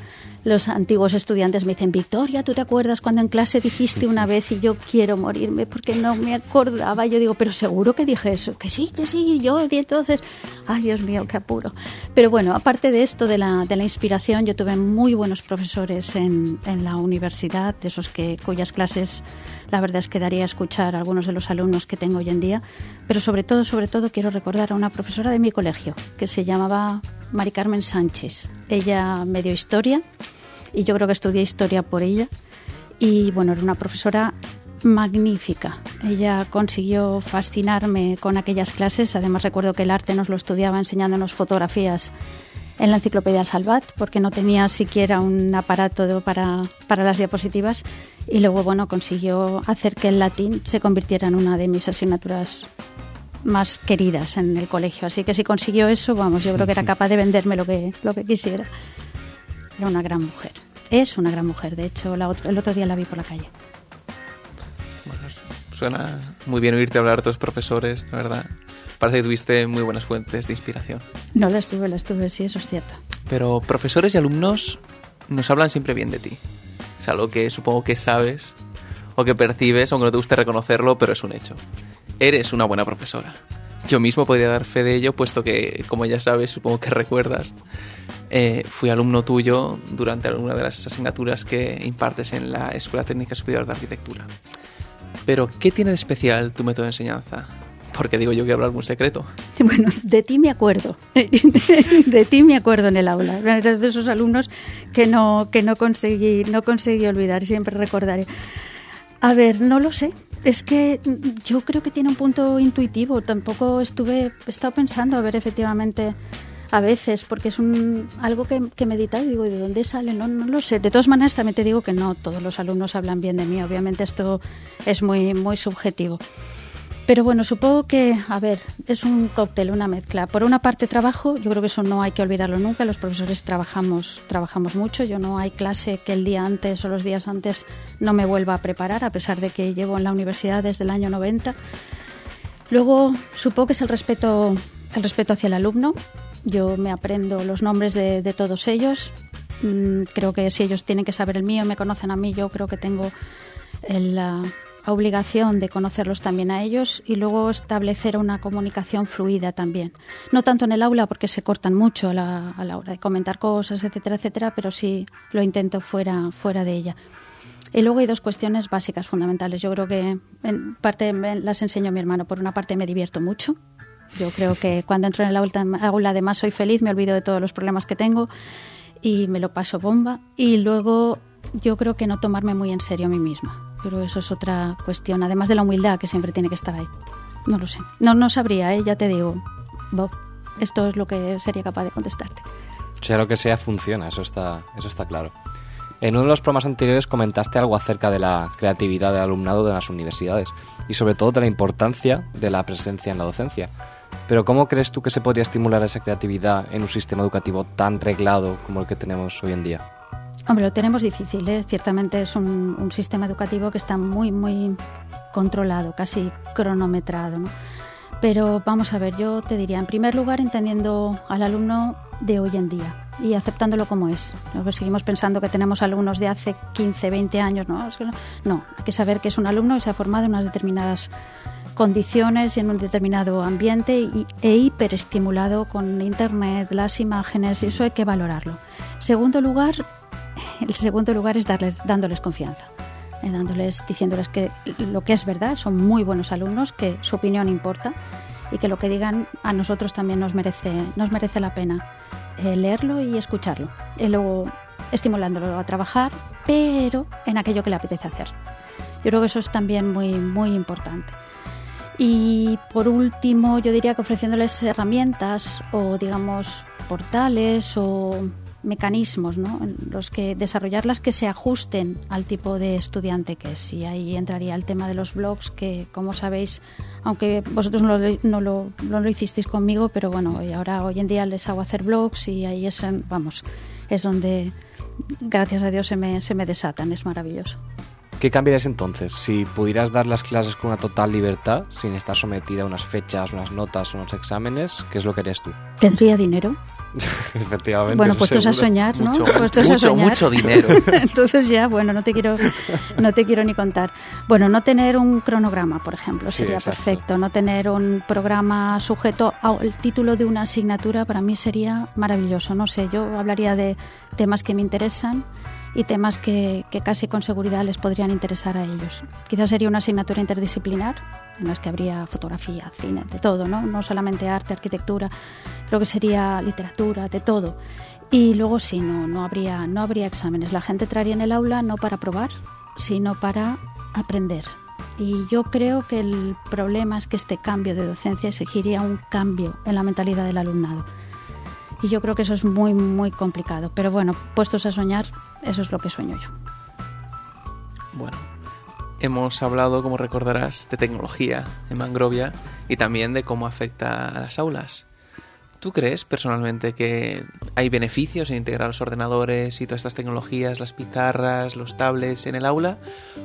los antiguos estudiantes me dicen, Victoria, ¿tú te acuerdas cuando en clase dijiste una vez y yo quiero morirme porque no me acordaba? Yo digo, pero seguro que dije eso, que sí, que sí, yo, y entonces, ay Dios mío, qué apuro. Pero bueno, aparte de esto, de la, de la inspiración, yo tuve muy buenos profesores en, en la universidad, de esos que cuyas clases la verdad es que daría a escuchar a algunos de los alumnos que tengo hoy en día, pero sobre todo, sobre todo quiero recordar a una profesora de mi colegio que se llamaba Mari Carmen Sánchez. Ella me dio historia y yo creo que estudié historia por ella y bueno, era una profesora magnífica. Ella consiguió fascinarme con aquellas clases. Además recuerdo que el arte nos lo estudiaba enseñándonos fotografías en la enciclopedia Salvat, porque no tenía siquiera un aparato para, para las diapositivas, y luego bueno, consiguió hacer que el latín se convirtiera en una de mis asignaturas más queridas en el colegio. Así que si consiguió eso, vamos, yo creo que era capaz de venderme lo que, lo que quisiera. Era una gran mujer. Es una gran mujer, de hecho, la otro, el otro día la vi por la calle. Bueno, suena muy bien oírte hablar de tus profesores, la verdad. Parece que tuviste muy buenas fuentes de inspiración. No, las tuve, las tuve, sí, eso es cierto. Pero profesores y alumnos nos hablan siempre bien de ti. Es algo que supongo que sabes o que percibes, aunque no te guste reconocerlo, pero es un hecho. Eres una buena profesora. Yo mismo podría dar fe de ello, puesto que, como ya sabes, supongo que recuerdas, eh, fui alumno tuyo durante alguna de las asignaturas que impartes en la Escuela Técnica Superior de Arquitectura. Pero, ¿qué tiene de especial tu método de enseñanza? Porque digo yo que habrá algún secreto. Bueno, de ti me acuerdo. De ti me acuerdo en el aula. Eres de esos alumnos que no, que no conseguí, no conseguí olvidar, siempre recordaré. A ver, no lo sé. Es que yo creo que tiene un punto intuitivo. Tampoco estuve, he estado pensando a ver efectivamente a veces, porque es un algo que, que medita y digo, ¿de dónde sale? No, no lo sé. De todas maneras, también te digo que no todos los alumnos hablan bien de mí. Obviamente esto es muy, muy subjetivo. Pero bueno, supongo que, a ver, es un cóctel, una mezcla. Por una parte trabajo, yo creo que eso no hay que olvidarlo nunca, los profesores trabajamos, trabajamos mucho, yo no hay clase que el día antes o los días antes no me vuelva a preparar, a pesar de que llevo en la universidad desde el año noventa. Luego, supongo que es el respeto, el respeto hacia el alumno. Yo me aprendo los nombres de, de todos ellos. Mm, creo que si ellos tienen que saber el mío, me conocen a mí, yo creo que tengo el... Uh, obligación de conocerlos también a ellos y luego establecer una comunicación fluida también. No tanto en el aula porque se cortan mucho a la, a la hora de comentar cosas, etcétera, etcétera, pero sí lo intento fuera, fuera de ella. Y luego hay dos cuestiones básicas, fundamentales. Yo creo que en parte las enseño a mi hermano. Por una parte me divierto mucho. Yo creo que cuando entro en el aula, aula además soy feliz, me olvido de todos los problemas que tengo y me lo paso bomba. Y luego yo creo que no tomarme muy en serio a mí misma. Pero eso es otra cuestión, además de la humildad que siempre tiene que estar ahí. No lo sé. No, no sabría, ¿eh? Ya te digo, Bob, esto es lo que sería capaz de contestarte. Sea lo que sea, funciona, eso está, eso está claro. En uno de los programas anteriores comentaste algo acerca de la creatividad del alumnado de las universidades y sobre todo de la importancia de la presencia en la docencia. Pero ¿cómo crees tú que se podría estimular esa creatividad en un sistema educativo tan reglado como el que tenemos hoy en día? Hombre, lo tenemos difícil, ¿eh? Ciertamente es un, un sistema educativo que está muy, muy controlado, casi cronometrado, ¿no? Pero vamos a ver, yo te diría, en primer lugar, entendiendo al alumno de hoy en día y aceptándolo como es. Luego seguimos pensando que tenemos alumnos de hace quince, veinte años, ¿no? No, hay que saber que es un alumno que se ha formado en unas determinadas condiciones y en un determinado ambiente y, e hiperestimulado con internet, las imágenes, y eso hay que valorarlo. Segundo lugar, el segundo lugar es darles, dándoles confianza, eh, dándoles, diciéndoles que lo que es verdad, son muy buenos alumnos, que su opinión importa y que lo que digan a nosotros también nos merece, nos merece la pena eh, leerlo y escucharlo. Y luego estimulándolo a trabajar, pero en aquello que le apetece hacer. Yo creo que eso es también muy, muy importante. Y por último, yo diría que ofreciéndoles herramientas o, digamos, portales o mecanismos, ¿no?, en los que desarrollarlas que se ajusten al tipo de estudiante que es. Y ahí entraría el tema de los blogs, que, como sabéis, aunque vosotros no lo, no lo, no lo hicisteis conmigo, pero bueno, ahora hoy en día les hago hacer blogs y ahí es, vamos, es donde, gracias a Dios, se me, se me desatan. Es maravilloso. ¿Qué cambiarías entonces si pudieras dar las clases con una total libertad, sin estar sometida a unas fechas, unas notas, unos exámenes? ¿Qué es lo que harías tú? ¿Tendría dinero? Efectivamente. Bueno, puestos a soñar, ¿no? Mucho, puestos mucho, a soñar. mucho dinero. Entonces ya, bueno, no te quiero, no te quiero ni contar. Bueno, no tener un cronograma, por ejemplo, Sí, sería exacto. perfecto. No tener un programa sujeto al título de una asignatura para mí sería maravilloso. No sé, yo hablaría de temas que me interesan y temas que, que casi con seguridad les podrían interesar a ellos. Quizás sería una asignatura interdisciplinar en las que habría fotografía, cine, de todo, ¿no? No solamente arte, arquitectura, creo que sería literatura, de todo. Y luego sí, no, no habría, no habría exámenes. La gente entraría en el aula no para probar, sino para aprender. Y yo creo que el problema es que este cambio de docencia exigiría un cambio en la mentalidad del alumnado. Y yo creo que eso es muy, muy complicado. Pero bueno, puestos a soñar, eso es lo que sueño yo. Bueno, hemos hablado, como recordarás, de tecnología en Mangrovia y también de cómo afecta a las aulas. ¿Tú crees personalmente que hay beneficios en integrar los ordenadores y todas estas tecnologías, las pizarras, los tablets en el aula?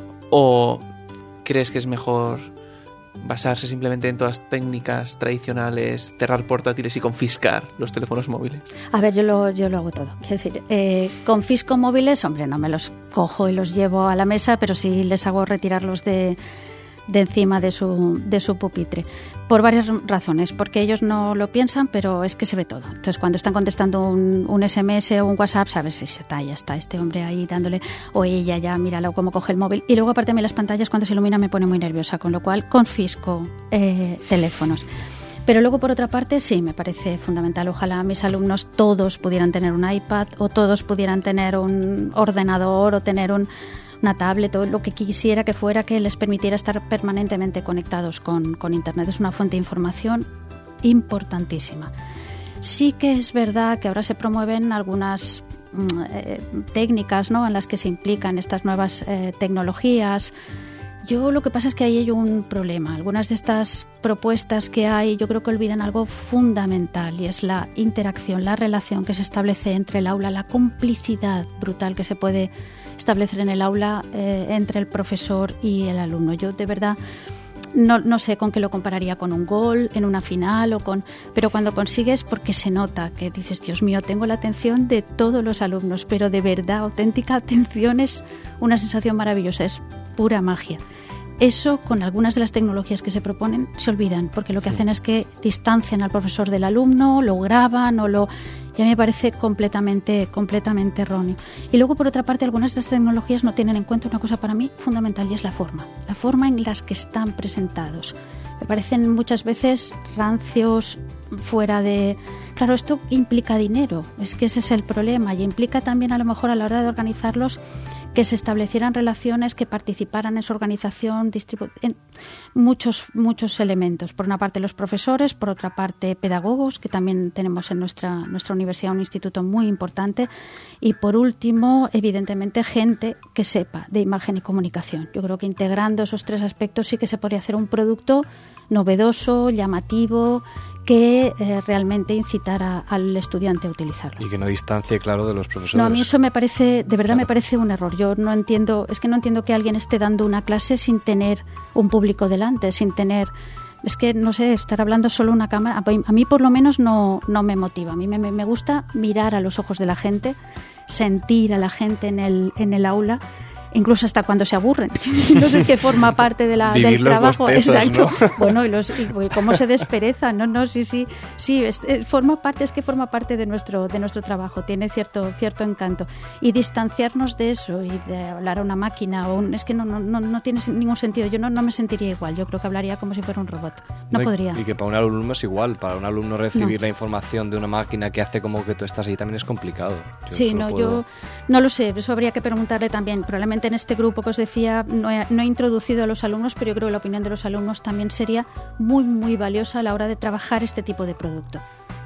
¿O crees que es mejor basarse simplemente en todas las técnicas tradicionales, cerrar portátiles y confiscar los teléfonos móviles? A ver, yo lo, yo lo hago todo. Quiero decir, eh, confisco móviles, hombre, no me los cojo y los llevo a la mesa, pero sí les hago retirarlos de, de encima de su, de su pupitre. Por varias razones, porque ellos no lo piensan, pero es que se ve todo. Entonces, cuando están contestando un, un ese eme ese o un WhatsApp, sabes, si se está, ya está este hombre ahí dándole, o ella ya, míralo cómo coge el móvil. Y luego, aparte, a mí las pantallas cuando se iluminan me pone muy nerviosa, con lo cual confisco eh, teléfonos. Pero luego, por otra parte, sí, me parece fundamental. Ojalá mis alumnos todos pudieran tener un iPad o todos pudieran tener un ordenador o tener un... una tablet o lo que quisiera que fuera que les permitiera estar permanentemente conectados con, con Internet. Es una fuente de información importantísima. Sí que es verdad que ahora se promueven algunas eh, técnicas, ¿no?, en las que se implican estas nuevas eh, tecnologías. Yo lo que pasa es que ahí hay un problema. Algunas de estas propuestas que hay yo creo que olvidan algo fundamental y es la interacción, la relación que se establece entre el aula, la complicidad brutal que se puede establecer en el aula eh, entre el profesor y el alumno. Yo de verdad no, no sé con qué lo compararía, con un gol en una final o con, pero cuando consigues, porque se nota que dices, Dios mío, tengo la atención de todos los alumnos, pero de verdad, auténtica atención, es una sensación maravillosa, es pura magia. Eso, con algunas de las tecnologías que se proponen, se olvidan, porque lo que hacen es que distancian al profesor del alumno, lo graban o lo... Ya me parece completamente, completamente erróneo. Y luego, por otra parte, algunas de estas tecnologías no tienen en cuenta una cosa para mí fundamental, y es la forma. La forma en las que están presentados. Me parecen muchas veces rancios, fuera de... Claro, esto implica dinero, es que ese es el problema, y implica también a lo mejor a la hora de organizarlos que se establecieran relaciones, que participaran en su organización, distribu- en muchos, muchos elementos. Por una parte los profesores, por otra parte pedagogos, que también tenemos en nuestra, nuestra universidad un instituto muy importante, y por último, evidentemente, gente que sepa de imagen y comunicación. Yo creo que integrando esos tres aspectos sí que se podría hacer un producto novedoso, llamativo, que eh, realmente incitara al estudiante a utilizarlo. Y que no distancie, claro, de los profesores. No, a mí eso me parece, de verdad me parece un error. Yo no entiendo, es que no entiendo que alguien esté dando una clase sin tener un público delante, sin tener... Es que, no sé, estar hablando solo una cámara, a mí por lo menos no, no me motiva. A mí me, me gusta mirar a los ojos de la gente, sentir a la gente en el, en el aula, incluso hasta cuando se aburren. No sé qué forma parte de la, del trabajo. Bostezos, exacto. ¿no? Bueno, y, los, y cómo se desperezan. No, no, sí, sí, sí. Es, forma parte, es que forma parte de nuestro, de nuestro trabajo. Tiene cierto, cierto encanto. Y distanciarnos de eso y de hablar a una máquina o un, es que no, no, no, no tiene ningún sentido. Yo no, no me sentiría igual. Yo creo que hablaría como si fuera un robot. No, no podría. Y que para un alumno es igual. Para un alumno recibir no. la información de una máquina que hace como que tú estás ahí también es complicado. Yo sí, no, puedo... yo no lo sé. Eso habría que preguntarle también. Probablemente en este grupo que os decía no he, no he introducido a los alumnos, pero yo creo que la opinión de los alumnos también sería muy, muy valiosa a la hora de trabajar este tipo de producto.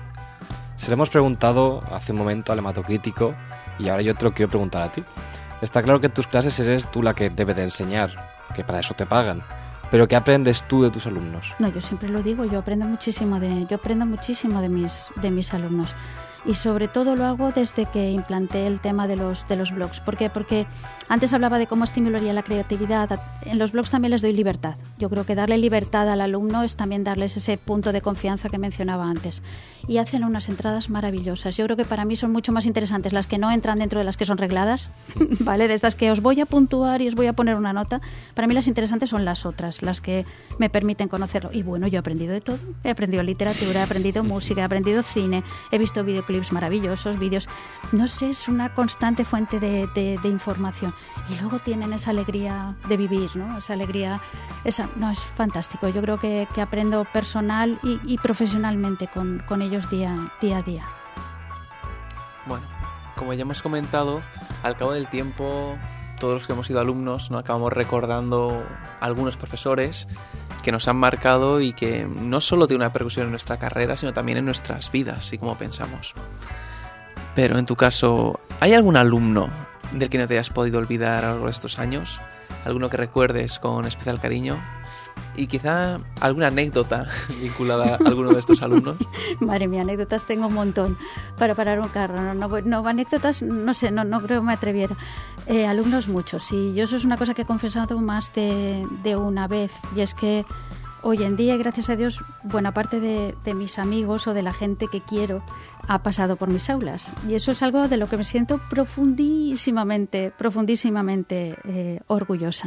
Se le hemos preguntado hace un momento al hematocrítico y ahora yo te lo quiero preguntar a ti. Está claro que en tus clases eres tú la que debe de enseñar, que para eso te pagan. Pero ¿qué aprendes tú de tus alumnos? No, yo siempre lo digo, yo aprendo muchísimo de, yo aprendo muchísimo de mis, de mis alumnos. y sobre todo lo hago desde que implanté el tema de los, de los blogs. ¿Por qué? Porque antes hablaba de cómo estimularía la creatividad. En los blogs también les doy libertad. Yo creo que darle libertad al alumno es también darles ese punto de confianza que mencionaba antes. Y hacen unas entradas maravillosas. Yo creo que para mí son mucho más interesantes las que no entran dentro de las que son regladas, ¿vale? De estas que os voy a puntuar y os voy a poner una nota. Para mí las interesantes son las otras, las que me permiten conocerlo. Y bueno, yo he aprendido de todo. He aprendido literatura, he aprendido música, he aprendido cine, he visto videoclips maravillosos, vídeos. No sé, es una constante fuente de, de, de información. Y luego tienen esa alegría de vivir, ¿no? Esa alegría, esa, no, es fantástico. Yo creo que, que aprendo personal y, y profesionalmente con, con ellos día, día a día. Bueno, como ya hemos comentado, al cabo del tiempo, todos los que hemos sido alumnos, ¿no?, acabamos recordando algunos profesores que nos han marcado y que no solo tienen una repercusión en nuestra carrera, sino también en nuestras vidas y cómo pensamos. Pero en tu caso, ¿hay algún alumno del que no te hayas podido olvidar a lo largo de estos años? ¿Alguno que recuerdes con especial cariño? Y quizá alguna anécdota vinculada a alguno de estos alumnos. Madre mía, anécdotas tengo un montón para parar un carro. No, no, no anécdotas, no sé, no, no creo que me atreviera. Eh, alumnos muchos, y yo eso es una cosa que he confesado más de, de una vez, y es que hoy en día, gracias a Dios, buena parte de, de mis amigos o de la gente que quiero ha pasado por mis aulas, y eso es algo de lo que me siento profundísimamente, profundísimamente eh, orgullosa.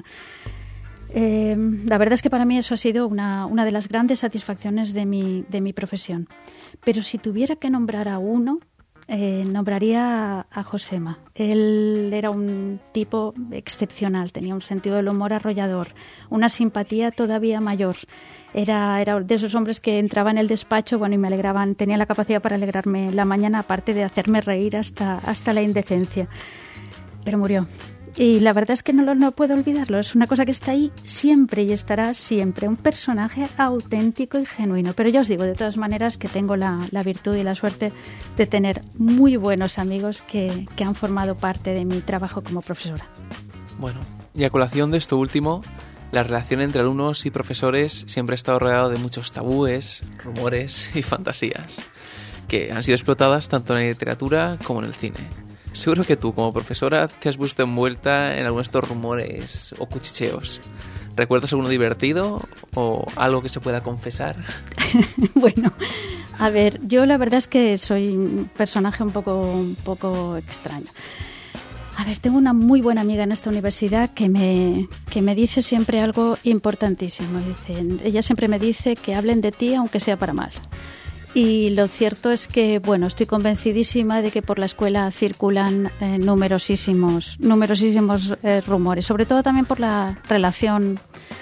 Eh, la verdad es que para mí eso ha sido una, una de las grandes satisfacciones de mi, de mi profesión. Pero si tuviera que nombrar a uno, eh, nombraría a, a Josema. Él era un tipo excepcional, tenía un sentido del humor arrollador, una simpatía todavía mayor. Era, era de esos hombres que entraba en el despacho, bueno, y me alegraban, tenía la capacidad para alegrarme la mañana, aparte de hacerme reír hasta, hasta la indecencia. Pero murió. Y la verdad es que no, lo, no puedo olvidarlo, es una cosa que está ahí siempre y estará siempre, un personaje auténtico y genuino. Pero ya os digo, de todas maneras, que tengo la, la virtud y la suerte de tener muy buenos amigos que, que han formado parte de mi trabajo como profesora. Bueno, y a colación de esto último, la relación entre alumnos y profesores siempre ha estado rodeada de muchos tabúes, rumores y fantasías, que han sido explotadas tanto en la literatura como en el cine. Seguro que tú, como profesora, te has visto envuelta en algunos de estos rumores o cuchicheos. ¿Recuerdas alguno divertido o algo que se pueda confesar? Bueno, a ver, yo la verdad es que soy un personaje un poco, un poco extraño. A ver, tengo una muy buena amiga en esta universidad que me, que me dice siempre algo importantísimo. Dice, ella siempre me dice que hablen de ti aunque sea para mal. Y lo cierto es que, bueno, estoy convencidísima de que por la escuela circulan eh, numerosísimos, numerosísimos eh, rumores, sobre todo también por la relación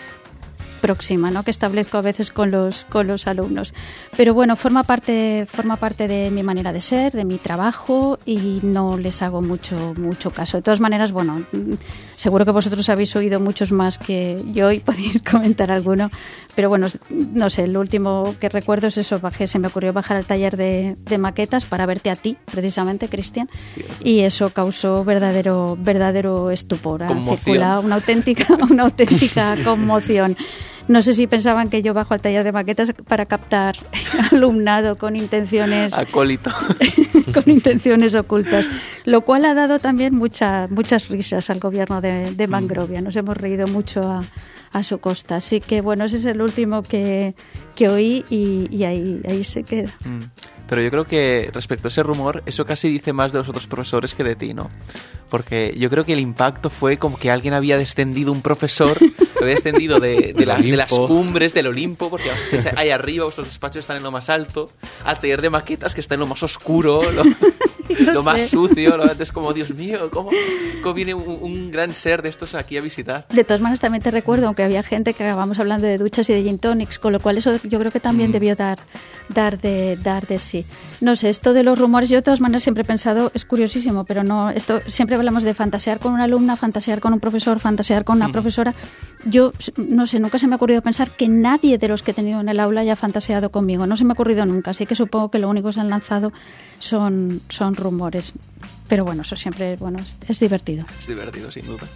próxima, ¿no?, que establezco a veces con los con los alumnos. Pero bueno, forma parte forma parte de mi manera de ser, de mi trabajo, y no les hago mucho mucho caso. De todas maneras, bueno, seguro que vosotros habéis oído muchos más que yo y podéis comentar alguno. Pero bueno, no sé, lo último que recuerdo es eso, bajé, se me ocurrió bajar al taller de, de maquetas para verte a ti, precisamente, Cristian, y eso causó verdadero verdadero estupor. Circula una auténtica una auténtica conmoción. No sé si pensaban que yo bajo al taller de maquetas para captar alumnado con intenciones acólito con intenciones ocultas, lo cual ha dado también mucha, muchas risas al gobierno de, de Mangrovia. Nos hemos reído mucho a, a su costa. Así que bueno, ese es el último que, que oí y, y ahí, ahí se queda. Mm. Pero yo creo que respecto a ese rumor, eso casi dice más de los otros profesores que de ti, ¿no? Porque yo creo que el impacto fue como que alguien había descendido, un profesor, que había descendido de, de, la, de las cumbres del Olimpo, porque ahí arriba vuestros despachos están en lo más alto, al taller de maquetas que está en lo más oscuro, lo, no lo más sucio, lo, es como, Dios mío, ¿cómo, cómo viene un, un gran ser de estos aquí a visitar? De todas maneras, también te recuerdo, aunque había gente que acabamos hablando de duchas y de gin tonics, con lo cual eso yo creo que también mm. debió dar, dar, de, dar de sí. No sé, esto de los rumores, yo de todas maneras siempre he pensado, es curiosísimo, pero no, esto siempre hablamos de fantasear con una alumna, fantasear con un profesor, fantasear con una mm. profesora. Yo, no sé, nunca se me ha ocurrido pensar que nadie de los que he tenido en el aula haya fantaseado conmigo. No se me ha ocurrido nunca, así que supongo que lo único que se han lanzado son, son rumores. Pero bueno, eso siempre bueno, es, es divertido. Es divertido, sin duda.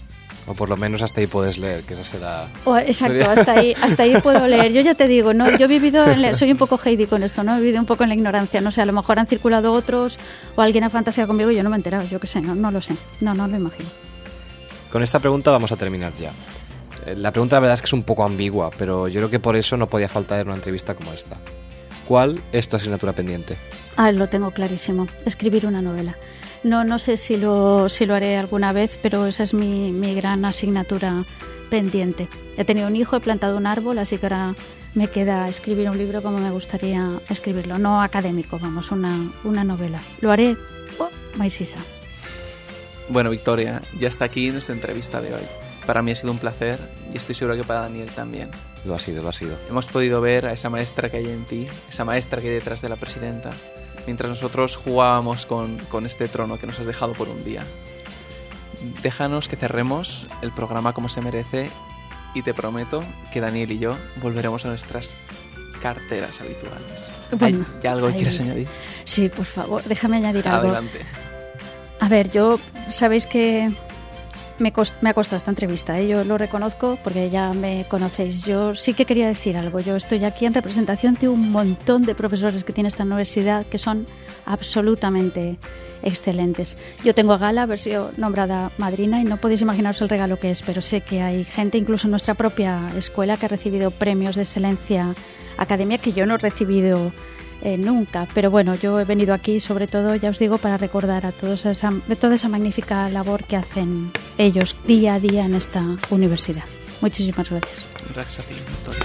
O por lo menos hasta ahí puedes leer, que esa será... Oh, exacto, hasta ahí, hasta ahí puedo leer. Yo ya te digo, no, yo he vivido, en la, soy un poco Heidi con esto, ¿no? He vivido un poco en la ignorancia, no sé, a lo mejor han circulado otros o alguien ha fantaseado conmigo y yo no me he enterado, yo qué sé, no, no lo sé, no, no lo imagino. Con esta pregunta vamos a terminar ya. La pregunta la verdad es que es un poco ambigua, pero yo creo que por eso no podía faltar en una entrevista como esta. ¿Cuál es tu asignatura pendiente? Ah, lo tengo clarísimo, escribir una novela. No, no sé si lo, si lo haré alguna vez, pero esa es mi, mi gran asignatura pendiente. He tenido un hijo, he plantado un árbol, así que ahora me queda escribir un libro como me gustaría escribirlo. No académico, vamos, una, una novela. Lo haré, oh, maisisa. Bueno, Victoria, ya está aquí nuestra entrevista de hoy. Para mí ha sido un placer y estoy seguro que para Daniel también. Lo ha sido, lo ha sido. Hemos podido ver a esa maestra que hay en ti, esa maestra que hay detrás de la presidenta, mientras nosotros jugábamos con, con este trono que nos has dejado por un día. Déjanos que cerremos el programa como se merece y te prometo que Daniel y yo volveremos a nuestras carteras habituales. Bueno, ¿Hay algo que ahí. quieras añadir? Sí, por favor, déjame añadir algo. Adelante. A ver, yo, sabéis que me, cost, me ha costado esta entrevista, ¿eh? Yo lo reconozco porque ya me conocéis. Yo sí que quería decir algo. Yo estoy aquí en representación de un montón de profesores que tiene esta universidad que son absolutamente excelentes. Yo tengo a gala haber sido nombrada madrina y no podéis imaginaros el regalo que es, pero sé que hay gente, incluso en nuestra propia escuela, que ha recibido premios de excelencia academia que yo no he recibido Eh, nunca, pero bueno, yo he venido aquí sobre todo, ya os digo, para recordar a todos esa, toda esa magnífica labor que hacen ellos día a día en esta universidad. Muchísimas gracias. Gracias a ti, Victoria.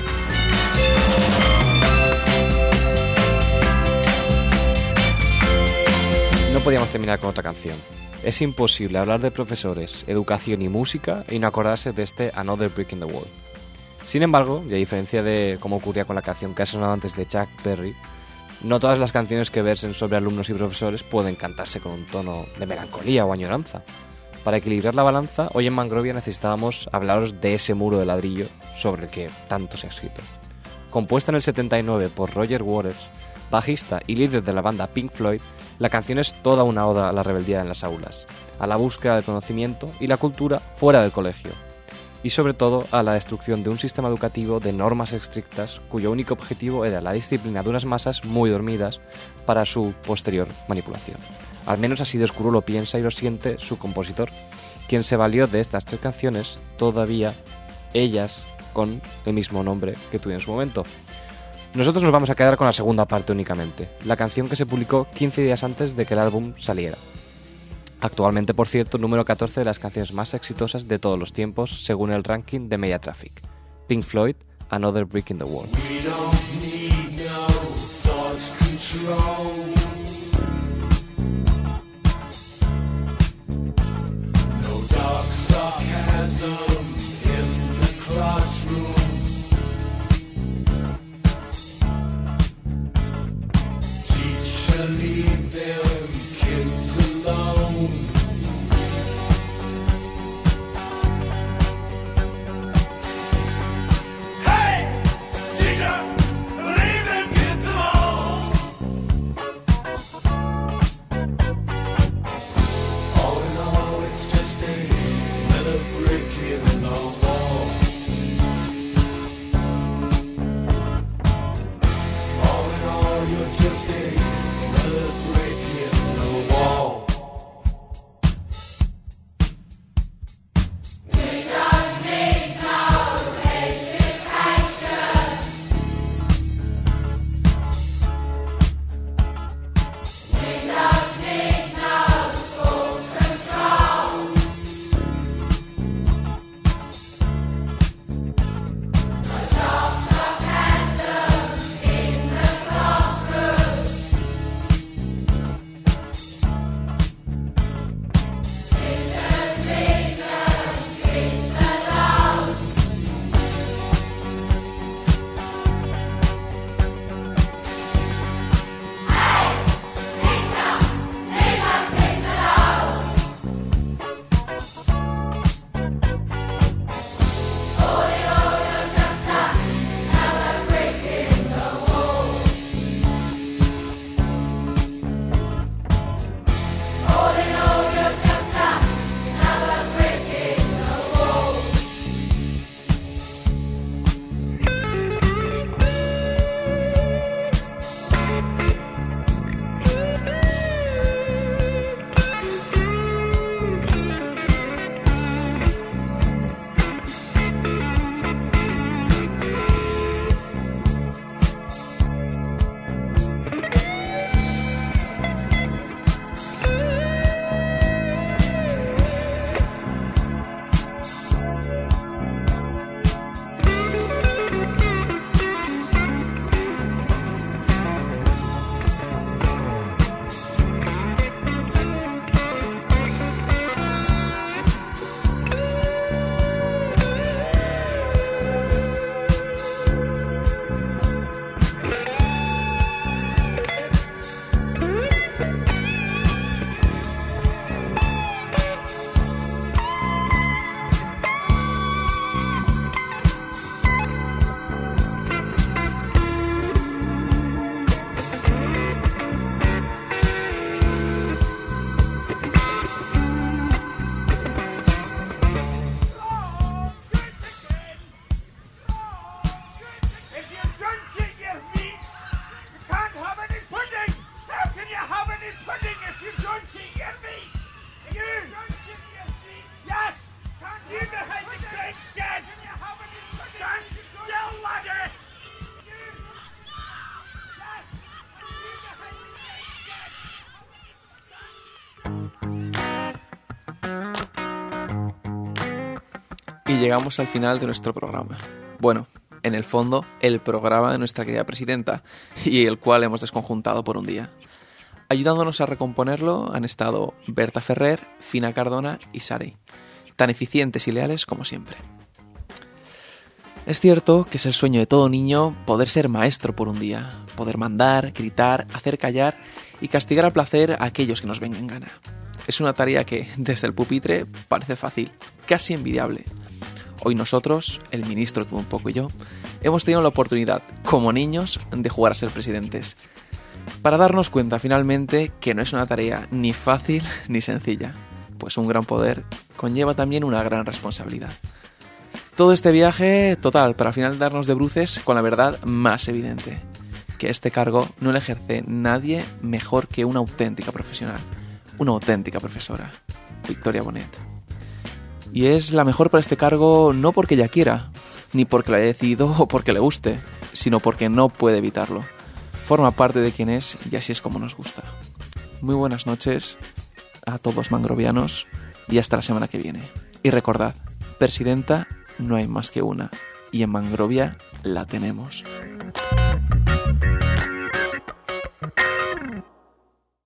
No podíamos terminar con otra canción. Es imposible hablar de profesores, educación y música y no acordarse de este Another Brick in the Wall. Sin embargo, y a diferencia de como ocurría con la canción que ha sonado antes de Chuck Berry, no todas las canciones que versen sobre alumnos y profesores pueden cantarse con un tono de melancolía o añoranza. Para equilibrar la balanza, hoy en Mangrovia necesitábamos hablaros de ese muro de ladrillo sobre el que tanto se ha escrito. Compuesta en el setenta y nueve por Roger Waters, bajista y líder de la banda Pink Floyd, la canción es toda una oda a la rebeldía en las aulas, a la búsqueda del conocimiento y la cultura fuera del colegio, y sobre todo a la destrucción de un sistema educativo de normas estrictas cuyo único objetivo era la disciplina de unas masas muy dormidas para su posterior manipulación. Al menos así de oscuro lo piensa y lo siente su compositor, quien se valió de estas tres canciones, todavía ellas con el mismo nombre que tuvo en su momento. Nosotros nos vamos a quedar con la segunda parte únicamente, la canción que se publicó quince días antes de que el álbum saliera. Actualmente, por cierto, número catorce de las canciones más exitosas de todos los tiempos, según el ranking de Media Traffic. Pink Floyd, Another Brick in the Wall. We don't need no thought control. No dark sarcasm in the classroom. Teacher, leave them kids alone. Hey, teacher, leave them kids alone. Y llegamos al final de nuestro programa. Bueno, en el fondo, el programa de nuestra querida presidenta, y el cual hemos desconjuntado por un día. Ayudándonos a recomponerlo han estado Berta Ferrer, Fina Cardona y Sari, tan eficientes y leales como siempre. Es cierto que es el sueño de todo niño poder ser maestro por un día, poder mandar, gritar, hacer callar y castigar a placer a aquellos que nos vengan en gana. Es una tarea que, desde el pupitre, parece fácil, casi envidiable. Hoy nosotros, el ministro Todo un poco y yo, hemos tenido la oportunidad, como niños, de jugar a ser presidentes, para darnos cuenta finalmente que no es una tarea ni fácil ni sencilla, pues un gran poder conlleva también una gran responsabilidad. Todo este viaje, total, para al final darnos de bruces con la verdad más evidente, que este cargo no lo ejerce nadie mejor que una auténtica profesional, una auténtica profesora, Victoria Bonet. Y es la mejor para este cargo no porque ella quiera, ni porque lo haya decidido o porque le guste, sino porque no puede evitarlo. Forma parte de quien es y así es como nos gusta. Muy buenas noches a todos mangrovianos y hasta la semana que viene. Y recordad, presidenta no hay más que una y en Mangrovia la tenemos.